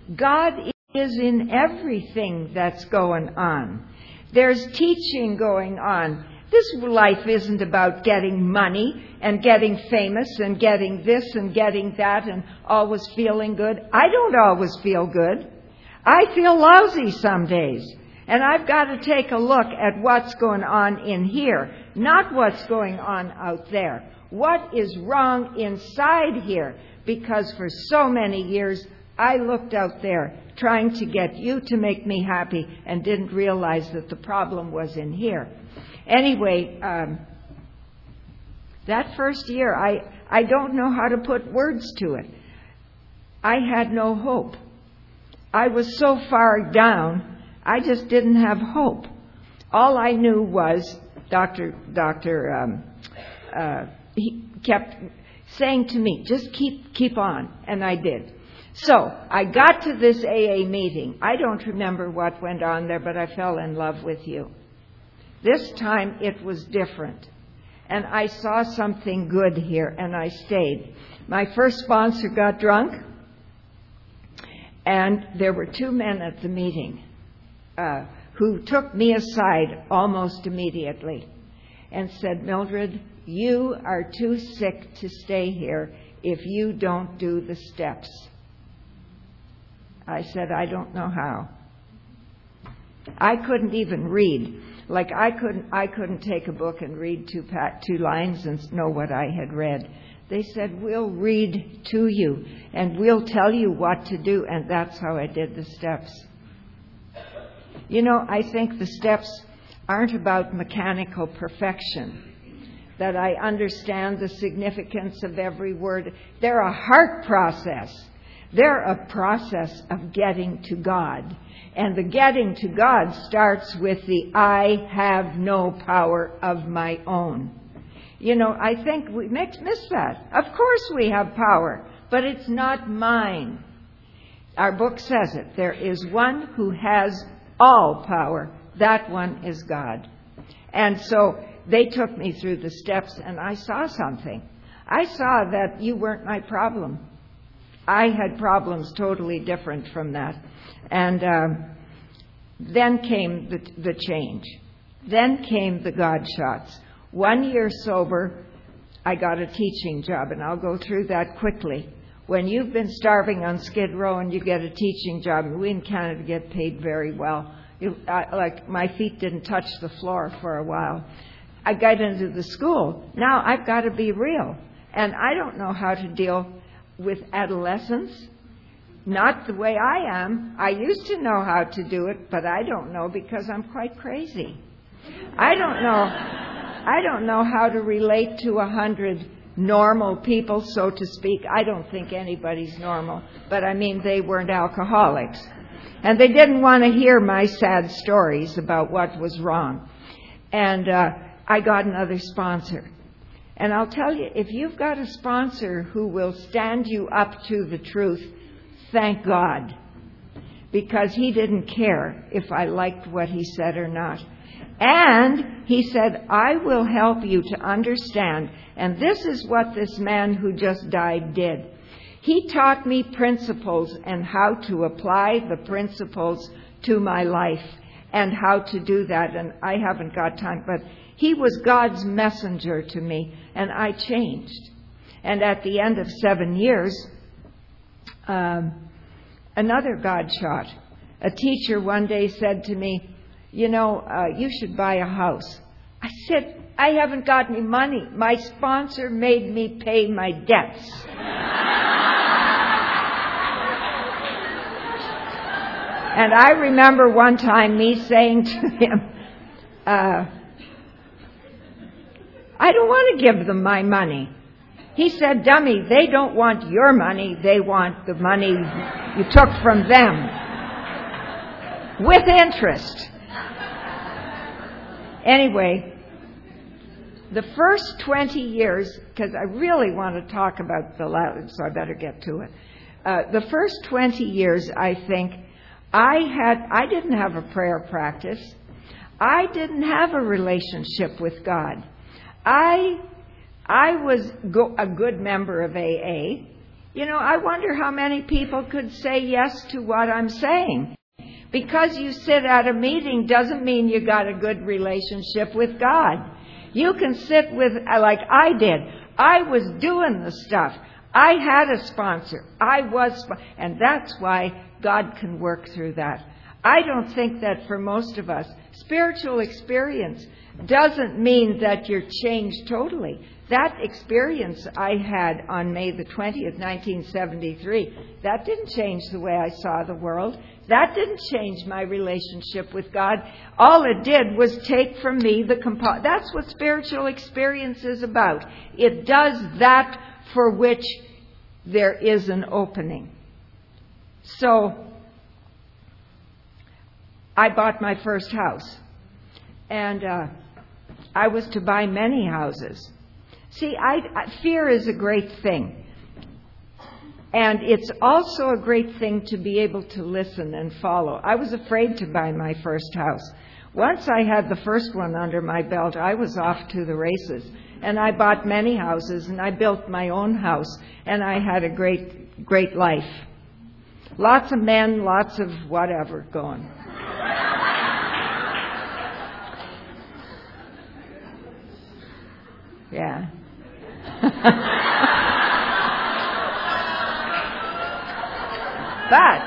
God is in everything that's going on. There's teaching going on. This life isn't about getting money and getting famous and getting this and getting that and always feeling good. I don't always feel good. I feel lousy some days. And I've got to take a look at what's going on in here, not what's going on out there. What is wrong inside here? Because for so many years, I looked out there trying to get you to make me happy and didn't realize that the problem was in here. Anyway, that first year, I don't know how to put words to it. I had no hope. I was so far down, I just didn't have hope. All I knew was he kept saying to me, just keep on, and I did. So I got to this AA meeting. I don't remember what went on there, but I fell in love with you. This time it was different. And I saw something good here, and I stayed. My first sponsor got drunk, and there were two men at the meeting who took me aside almost immediately and said, Mildred, you are too sick to stay here if you don't do the steps. I said, I don't know how. I couldn't even read. Like I couldn't take a book and read two lines and know what I had read. They said, we'll read to you and we'll tell you what to do. And that's how I did the steps. You know, I think the steps aren't about mechanical perfection, that I understand the significance of every word. They're a heart process. They're a process of getting to God. And the getting to God starts with the I have no power of my own. You know, I think we miss that. Of course we have power, but it's not mine. Our book says it. There is one who has all power. That one is God. And so they took me through the steps, and I saw something. I saw that you weren't my problem. I had problems totally different from that. And then came the change. Then came the God shots. 1 year sober, I got a teaching job, and I'll go through that quickly. When you've been starving on Skid Row and you get a teaching job, and we in Canada get paid very well, like my feet didn't touch the floor for a while. I got into the school. Now I've got to be real. And I don't know how to deal with adolescence. Not the way I am. I used to know how to do it, but I don't know because I'm quite crazy. I don't know how to relate to 100 normal people, so to speak. I don't think anybody's normal, but I mean they weren't alcoholics. And they didn't want to hear my sad stories about what was wrong. And I got another sponsor. And I'll tell you, if you've got a sponsor who will stand you up to the truth, thank God. Because he didn't care if I liked what he said or not. And he said, I will help you to understand. And this is what this man who just died did. He taught me principles and how to apply the principles to my life and how to do that. And I haven't got time, but he was God's messenger to me, and I changed. And at the end of 7 years, another God shot. A teacher one day said to me, you know, you should buy a house. I said, I haven't got any money. My sponsor made me pay my debts. And I remember one time me saying to him, I don't want to give them my money. He said, dummy, they don't want your money. They want the money you took from them. With interest. Anyway, the first 20 years, because I really want to talk about the last, so I better get to it. The first 20 years, I think, I didn't have a prayer practice. I didn't have a relationship with God. I was a good member of AA, I wonder how many people could say yes to what I'm saying. Because you sit at a meeting doesn't mean you got a good relationship with God. You can sit with, like I did. I was doing the stuff. I had a sponsor. And that's why God can work through that. I don't think that for most of us, spiritual experience doesn't mean that you're changed totally. That experience I had on May the 20th, 1973, that didn't change the way I saw the world. That didn't change my relationship with God. All it did was take from me that's what spiritual experience is about. It does that for which there is an opening. So, I bought my first house. And I was to buy many houses. See, fear is a great thing. And it's also a great thing to be able to listen and follow. I was afraid to buy my first house. Once I had the first one under my belt, I was off to the races. And I bought many houses, and I built my own house. And I had a great, great life. Lots of men, lots of whatever going. Yeah. But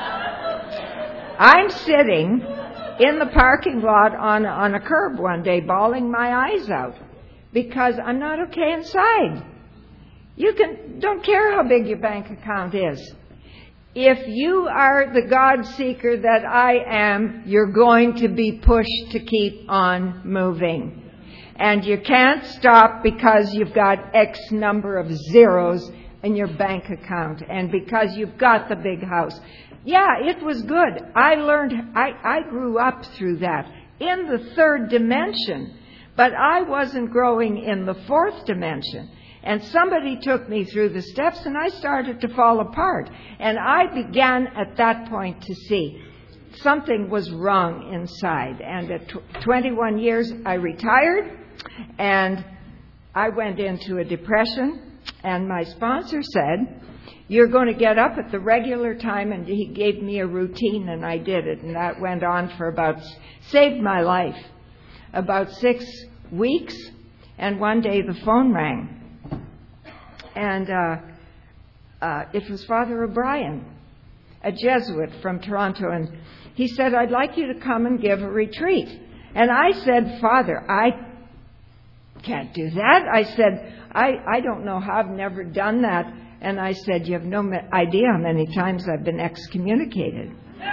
I'm sitting in the parking lot on a curb one day, bawling my eyes out because I'm not okay inside. Don't care how big your bank account is. If you are the God seeker that I am, you're going to be pushed to keep on moving. And you can't stop because you've got X number of zeros in your bank account and because you've got the big house. Yeah, it was good. I grew up through that in the third dimension, but I wasn't growing in the fourth dimension. And somebody took me through the steps and I started to fall apart. And I began at that point to see something was wrong inside. And at 21 years, I retired. And I went into a depression, and my sponsor said, you're going to get up at the regular time, and he gave me a routine, and I did it, and that went on for saved my life, about 6 weeks, and one day the phone rang, and it was Father O'Brien, a Jesuit from Toronto, and he said, I'd like you to come and give a retreat. And I said, Father, I can't do that. I said, I don't know how. I've never done that. And I said, you have no idea how many times I've been excommunicated.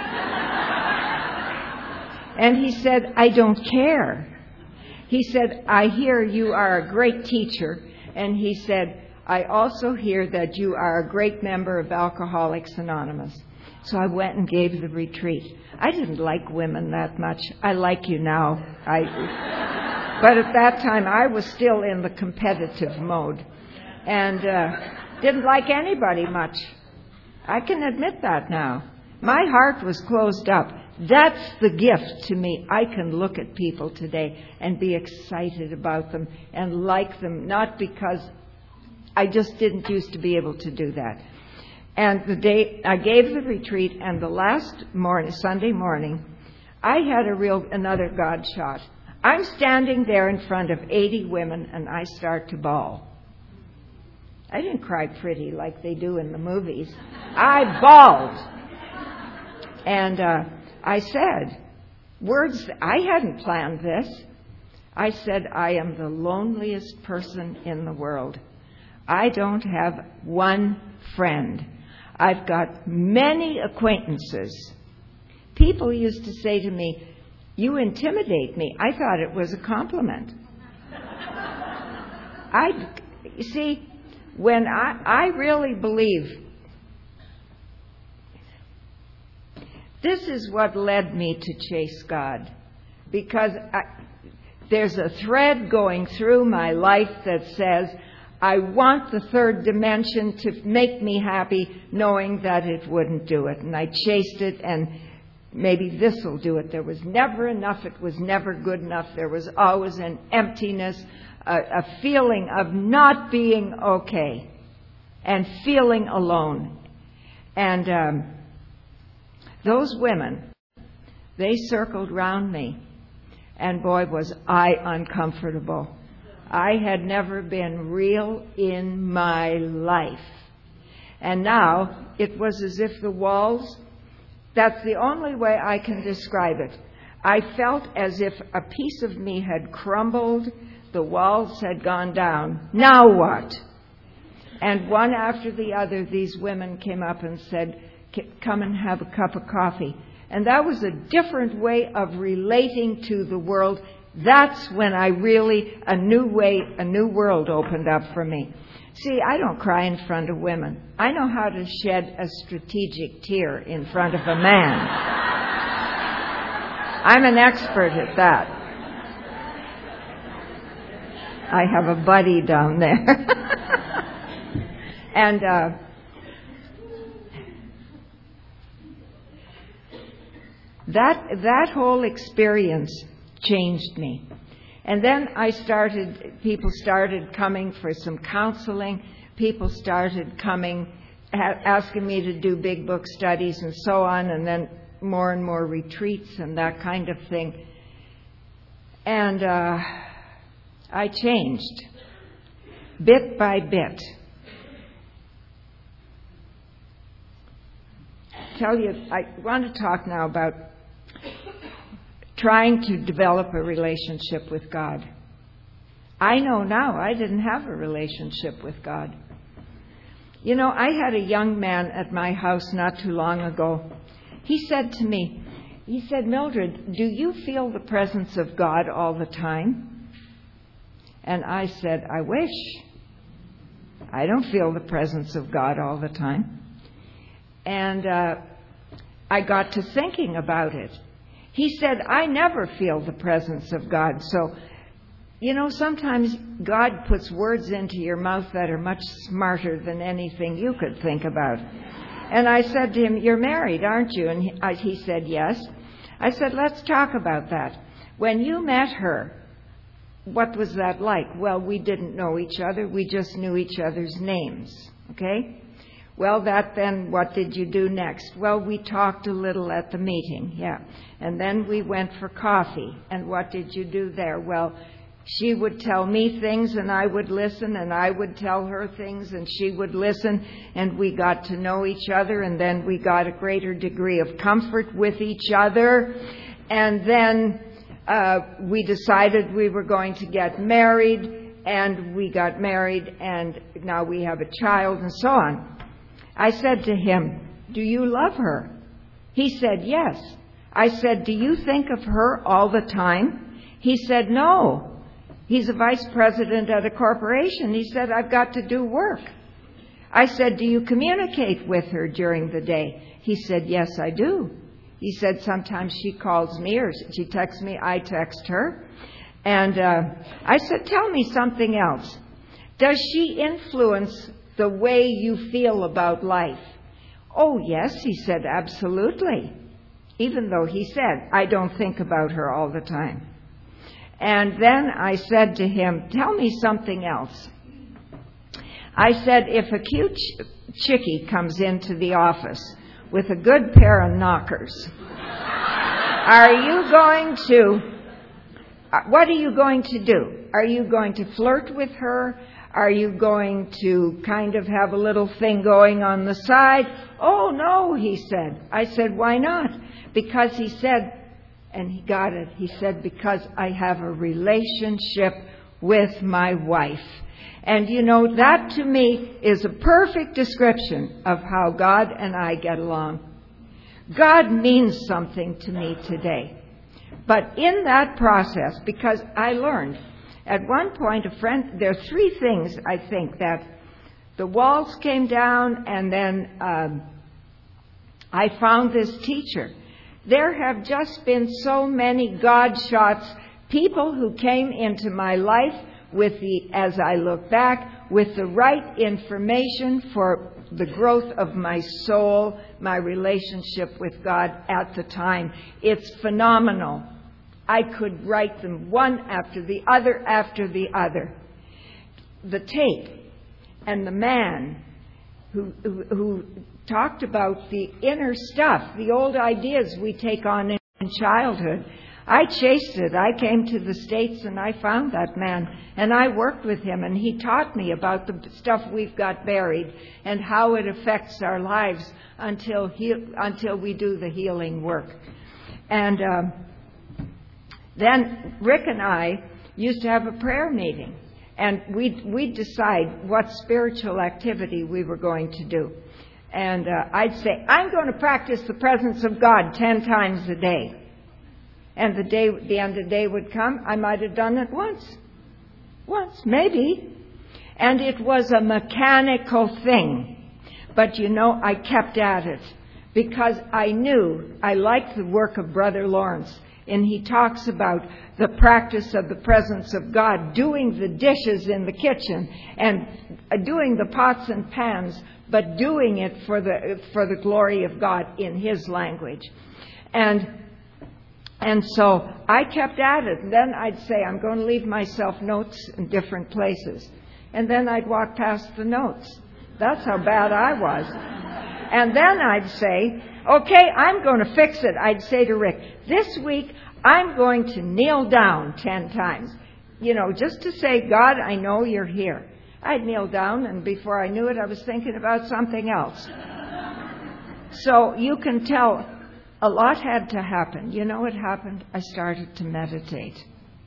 And he said, I don't care. He said, I hear you are a great teacher. And he said, I also hear that you are a great member of Alcoholics Anonymous. So I went and gave the retreat. I didn't like women that much. I like you now. But at that time, I was still in the competitive mode and didn't like anybody much. I can admit that now. My heart was closed up. That's the gift to me. I can look at people today and be excited about them and like them, not because I just didn't used to be able to do that. And the day I gave the retreat, and the last morning, Sunday morning, I had another God shot. I'm standing there in front of 80 women, and I start to bawl. I didn't cry pretty like they do in the movies. I bawled. And I said, words, I hadn't planned this. I said, I am the loneliest person in the world. I don't have one friend. I've got many acquaintances. People used to say to me, you intimidate me. I thought it was a compliment. See, when I really believe this is what led me to chase God, because there's a thread going through my life that says I want the third dimension to make me happy, knowing that it wouldn't do it. And I chased it, and maybe this will do it. There was never enough. It was never good enough. There was always an emptiness, a feeling of not being okay. and feeling alone. And those women, they circled round me, and boy, was I uncomfortable. I had never been real in my life. And now it was as if the walls, that's the only way I can describe it. I felt as if a piece of me had crumbled, the walls had gone down. Now what? And one after the other, these women came up and said, come and have a cup of coffee. And that was a different way of relating to the world. That's when a new world opened up for me. See, I don't cry in front of women. I know how to shed a strategic tear in front of a man. I'm an expert at that. I have a buddy down there. And that whole experience changed me. And then people started coming for some counseling. People started coming, asking me to do big book studies and so on, and then more and more retreats and that kind of thing. And I changed, bit by bit. I want to talk now about trying to develop a relationship with God. I know now I didn't have a relationship with God. You know, I had a young man at my house not too long ago. He said to me, Mildred, do you feel the presence of God all the time? And I said, I wish. I don't feel the presence of God all the time. And I got to thinking about it. He said, I never feel the presence of God. So, you know, sometimes God puts words into your mouth that are much smarter than anything you could think about. And I said to him, you're married, aren't you? And he said, yes. I said, let's talk about that. When you met her, what was that like? Well, we didn't know each other. We just knew each other's names. Okay? Well, then, what did you do next? Well, we talked a little at the meeting, yeah. And then we went for coffee. And what did you do there? Well, she would tell me things and I would listen, and I would tell her things and she would listen, and we got to know each other, and then we got a greater degree of comfort with each other. And then we decided we were going to get married, and we got married, and now we have a child, and so on. I said to him, do you love her? He said, yes. I said, do you think of her all the time? He said, no. He's a vice president at a corporation. He said, I've got to do work. I said, do you communicate with her during the day? He said, yes, I do. He said, sometimes she calls me or she texts me, I text her. And I said, tell me something else. Does she influence the way you feel about life? Oh, yes, he said, absolutely. Even though he said, I don't think about her all the time. And then I said to him, tell me something else. I said, if a cute chickie comes into the office with a good pair of knockers, what are you going to do? Are you going to flirt with her? Are you going to kind of have a little thing going on the side? Oh, no, he said. I said, why not? Because he said, and he got it, he said, because I have a relationship with my wife. And you know, that to me is a perfect description of how God and I get along. God means something to me today. But in that process, because I learned, at one point, there are three things, I think, that the walls came down, and then I found this teacher. There have just been so many God shots, people who came into my life as I look back, with the right information for the growth of my soul, my relationship with God at the time. It's phenomenal. I could write them one after the other after the other. The tape and the man who talked about the inner stuff, the old ideas we take on in childhood. I chased it. I came to the States and I found that man and I worked with him and he taught me about the stuff we've got buried and how it affects our lives until we do the healing work. And then Rick and I used to have a prayer meeting and we'd decide what spiritual activity we were going to do. And I'd say, I'm going to practice the presence of God 10 times a day. And the end of the day would come, I might have done it once, maybe. And it was a mechanical thing. But I kept at it because I knew I liked the work of Brother Lawrence. And he talks about the practice of the presence of God, doing the dishes in the kitchen and doing the pots and pans, but doing it for the glory of God in His language. And so I kept at it. And then I'd say, I'm going to leave myself notes in different places. And then I'd walk past the notes. That's how bad I was. And then I'd say, okay, I'm going to fix it. I'd say to Rick, this week I'm going to kneel down 10 times. Just to say, God, I know you're here. I'd kneel down, and before I knew it, I was thinking about something else. So you can tell a lot had to happen. What happened? I started to meditate.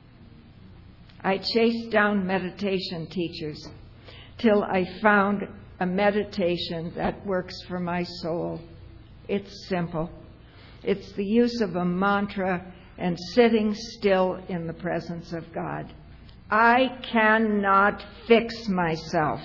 I chased down meditation teachers till I found a meditation that works for my soul. It's simple. It's the use of a mantra and sitting still in the presence of God. I cannot fix myself.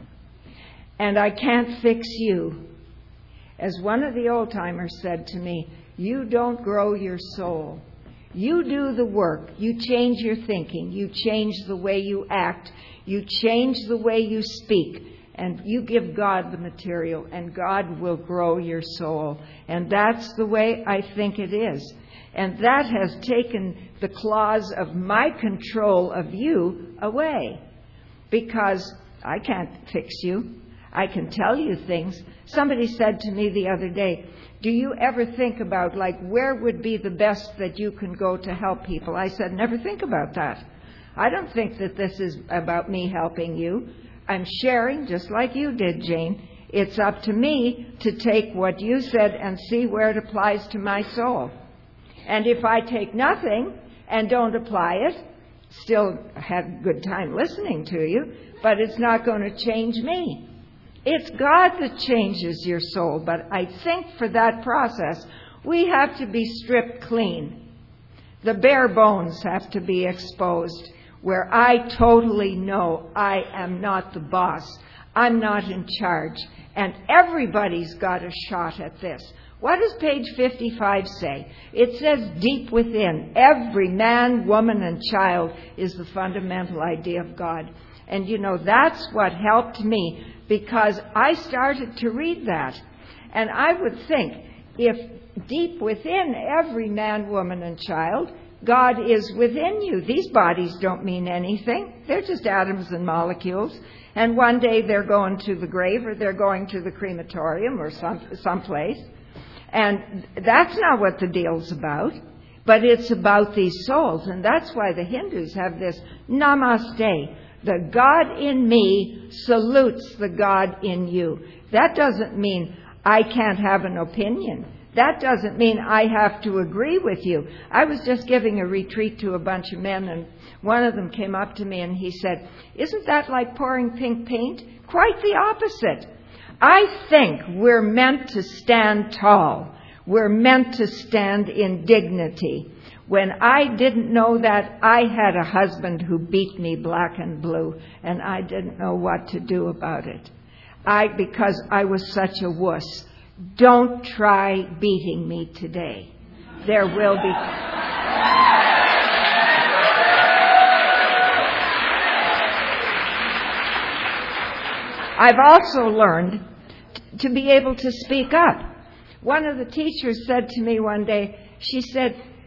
And I can't fix you. As one of the old-timers said to me, you don't grow your soul. You do the work. You change your thinking. You change the way you act. You change the way you speak. And you give God the material, and God will grow your soul. And that's the way I think it is. And that has taken the claws of my control of you away. Because I can't fix you. I can tell you things. Somebody said to me the other day, do you ever think about, where would be the best that you can go to help people? I said, never think about that. I don't think that this is about me helping you. I'm sharing, just like you did, Jane. It's up to me to take what you said and see where it applies to my soul. And if I take nothing and don't apply it, still have a good time listening to you, but it's not going to change me. It's God that changes your soul, but I think for that process, we have to be stripped clean. The bare bones have to be exposed, where I totally know I am not the boss. I'm not in charge. And everybody's got a shot at this. What does page 55 say? It says deep within, every man, woman, and child is the fundamental idea of God. And that's what helped me, because I started to read that. And I would think, if deep within every man, woman, and child, God is within you. These bodies don't mean anything. They're just atoms and molecules. And one day they're going to the grave, or they're going to the crematorium, or someplace. And that's not what the deal's about. But it's about these souls. And that's why the Hindus have this namaste. The God in me salutes the God in you. That doesn't mean I can't have an opinion. That doesn't mean I have to agree with you. I was just giving a retreat to a bunch of men, and one of them came up to me and he said, isn't that like pouring pink paint? Quite the opposite. I think we're meant to stand tall. We're meant to stand in dignity. When I didn't know that, I had a husband who beat me black and blue, and I didn't know what to do about it. Because I was such a wuss. Don't try beating me today. There will be... I've also learned to be able to speak up. One of the teachers said to me one day, she said,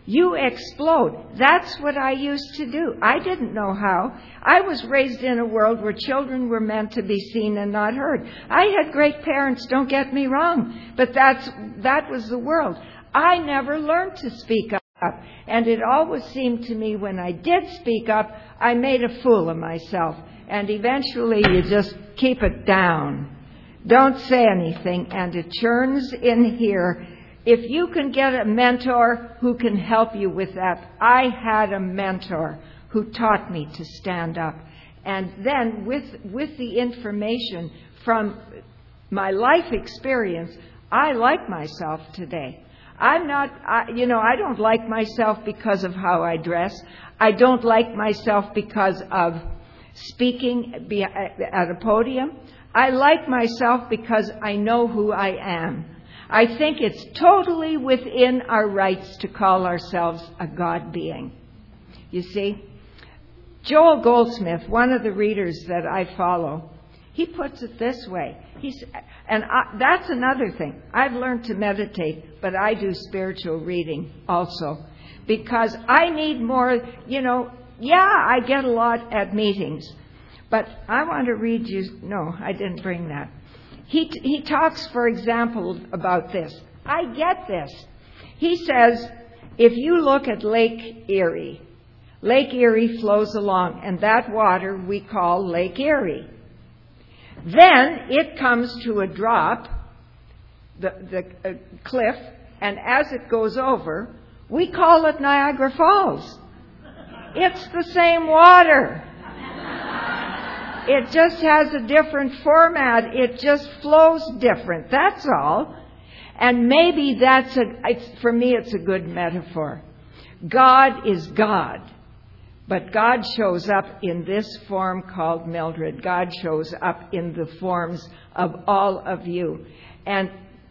you explode. That's what I used to do. I didn't know how. I was raised in a world where children were meant to be seen and not heard. I had great parents, don't get me wrong, but that was the world. I never learned to speak up. And it always seemed to me when I did speak up, I made a fool of myself. And eventually you just keep it down. Don't say anything, and it churns in here. If you can get a mentor who can help you with that. I had a mentor who taught me to stand up. And then with the information from my life experience, I like myself today. I don't like myself because of how I dress. I don't like myself because of speaking at a podium. I like myself because I know who I am. I think it's totally within our rights to call ourselves a God being. You see, Joel Goldsmith, one of the readers that I follow, he puts it this way. That's another thing. I've learned to meditate, but I do spiritual reading also. Because I need more, I get a lot at meetings. But I want to read you, no, I didn't bring that. He talks, for example, about this. I get this. He says, if you look at Lake Erie flows along, and that water we call Lake Erie. Then it comes to a drop, the cliff, and as it goes over, we call it Niagara Falls. It's the same water. It just has a different format. It just flows different. That's all. And maybe for me, it's a good metaphor. God is God. But God shows up in this form called Mildred. God shows up in the forms of all of you. And,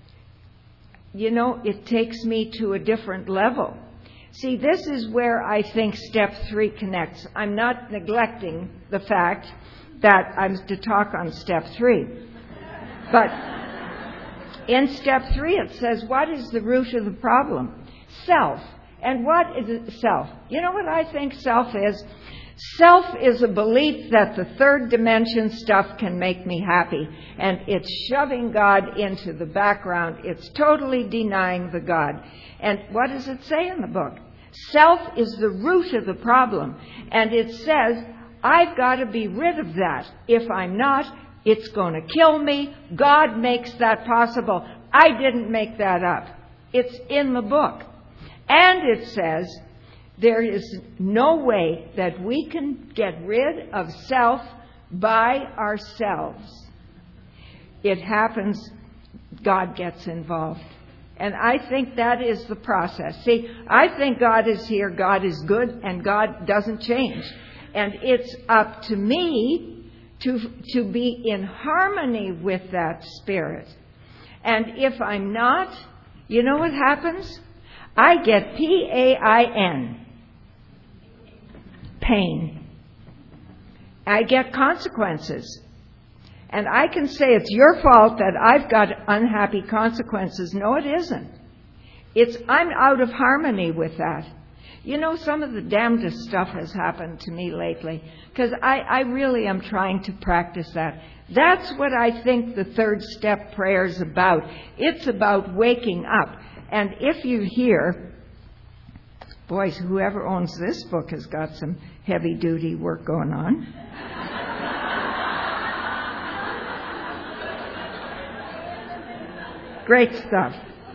it takes me to a different level. See, this is where I think step 3 connects. I'm not neglecting the fact that I'm to talk on step 3. But in step 3, it says, what is the root of the problem? Self. And what is self? You know what I think self is? Self is a belief that the third dimension stuff can make me happy. And it's shoving God into the background. It's totally denying the God. And what does it say in the book? Self is the root of the problem. And it says, I've got to be rid of that. If I'm not, it's going to kill me. God makes that possible. I didn't make that up. It's in the book. And it says, there is no way that we can get rid of self by ourselves. It happens, God gets involved. And I think that is the process. See, I think God is here, God is good, and God doesn't change. And it's up to me to be in harmony with that spirit. And if I'm not, you know what happens? I get PAIN. Pain. I get consequences. And I can say it's your fault that I've got unhappy consequences. No, it isn't. I'm out of harmony with that. Some of the damnedest stuff has happened to me lately because I really am trying to practice that. That's what I think the third step prayer is about. It's about waking up. And if you hear, boys, whoever owns this book has got some heavy-duty work going on. Great stuff.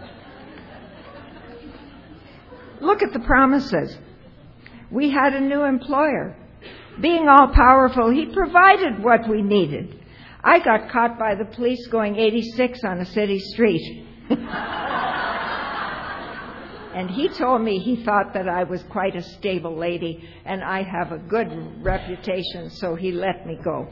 Look at the promises. We had a new employer. Being all-powerful, he provided what we needed. I got caught by the police going 86 on a city street. And he told me he thought that I was quite a stable lady and I have a good reputation, so he let me go.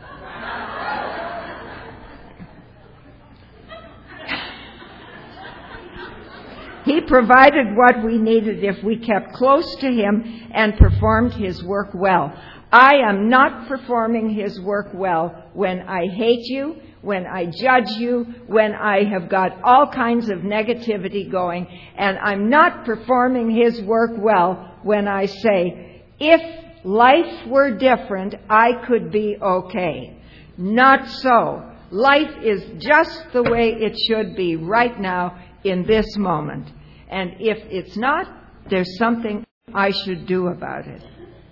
He provided what we needed if we kept close to him and performed his work well. I am not performing his work well when I hate you, when I judge you, when I have got all kinds of negativity going, and I'm not performing His work well when I say, if life were different, I could be okay. Not so. Life is just the way it should be right now in this moment. And if it's not, there's something I should do about it.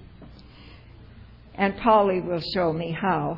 And Polly will show me how.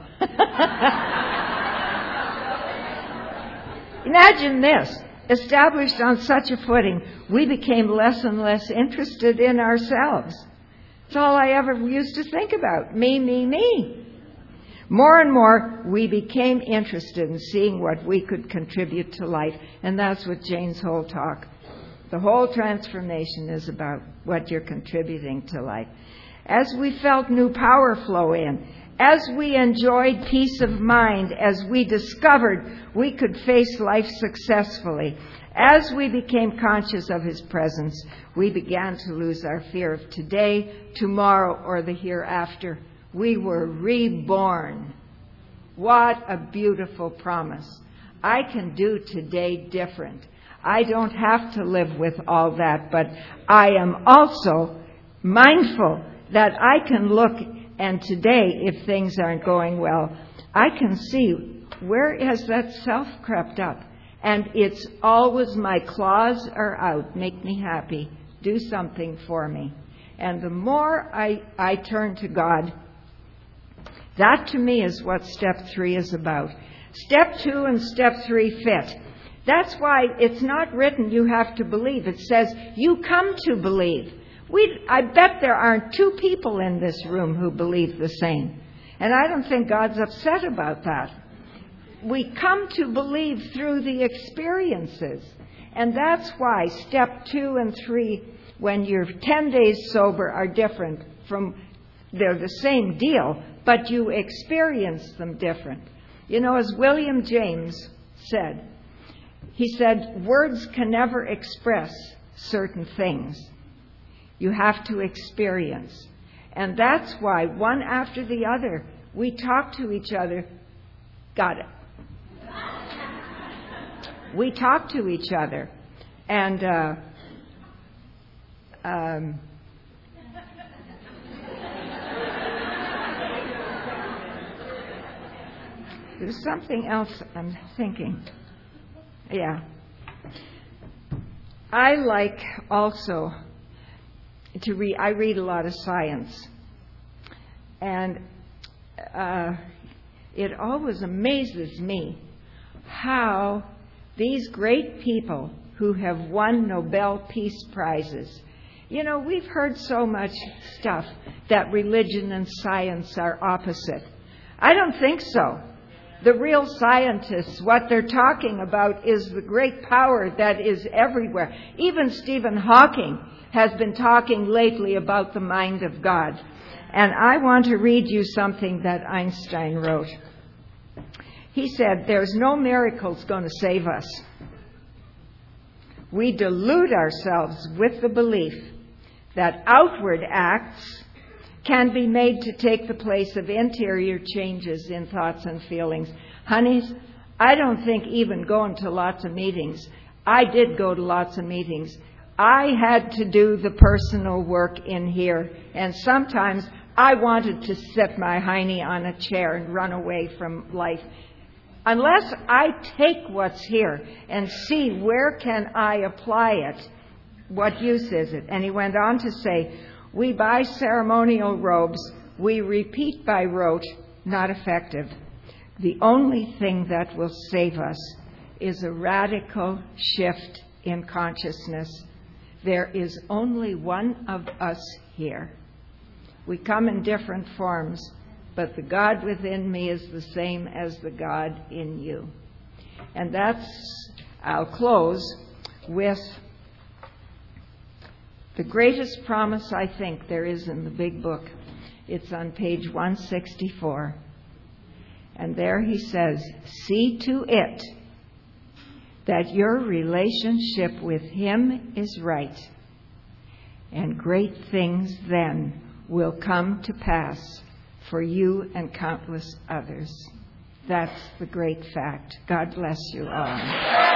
Imagine this. Established on such a footing, we became less and less interested in ourselves. It's all I ever used to think about. Me, me, me. More and more, we became interested in seeing what we could contribute to life. And that's what Jane's whole talk, the whole transformation is about, what you're contributing to life. As we felt new power flow in, as we enjoyed peace of mind, as we discovered we could face life successfully, as we became conscious of His presence, we began to lose our fear of today, tomorrow, or the hereafter. We were reborn. What a beautiful promise. I can do today different. I don't have to live with all that, but I am also mindful that I can look, and today, if things aren't going well, I can see, where has that self crept up? And it's always, my claws are out. Make me happy. Do something for me. And the more I turn to God, that to me is what step 3 is about. Step 2 and step 3 fit. That's why it's not written you have to believe. It says you come to believe. I bet there aren't 2 people in this room who believe the same. And I don't think God's upset about that. We come to believe through the experiences. And that's why step 2 and 3, when you're 10 days sober, are different from, they're the same deal, but you experience them different. You know, as William James said, he said, words can never express certain things. You have to experience. And that's why, one after the other, we talk to each other. Got it. We talk to each other. And there's something else I'm thinking. Yeah. I like also to read. I read a lot of science. And it always amazes me how these great people who have won Nobel Peace Prizes, you know, we've heard so much stuff that religion and science are opposite. I don't think so. The real scientists, what they're talking about is the great power that is everywhere. Even Stephen Hawking has been talking lately about the mind of God. And I want to read you something that Einstein wrote. He said, there's no miracles going to save us. We delude ourselves with the belief that outward acts can be made to take the place of interior changes in thoughts and feelings. Honeys, I don't think even going to lots of meetings. I did go to lots of meetings. I had to do the personal work in here. And sometimes I wanted to sit my hiney on a chair and run away from life. Unless I take what's here and see where can I apply it, what use is it? And he went on to say, we buy ceremonial robes, we repeat by rote, not effective. The only thing that will save us is a radical shift in consciousness. There is only one of us here. We come in different forms, but the God within me is the same as the God in you. And I'll close with the greatest promise I think there is in the big book. It's on page 164. And there he says, see to it that your relationship with Him is right, and great things then will come to pass for you and countless others. That's the great fact. God bless you all.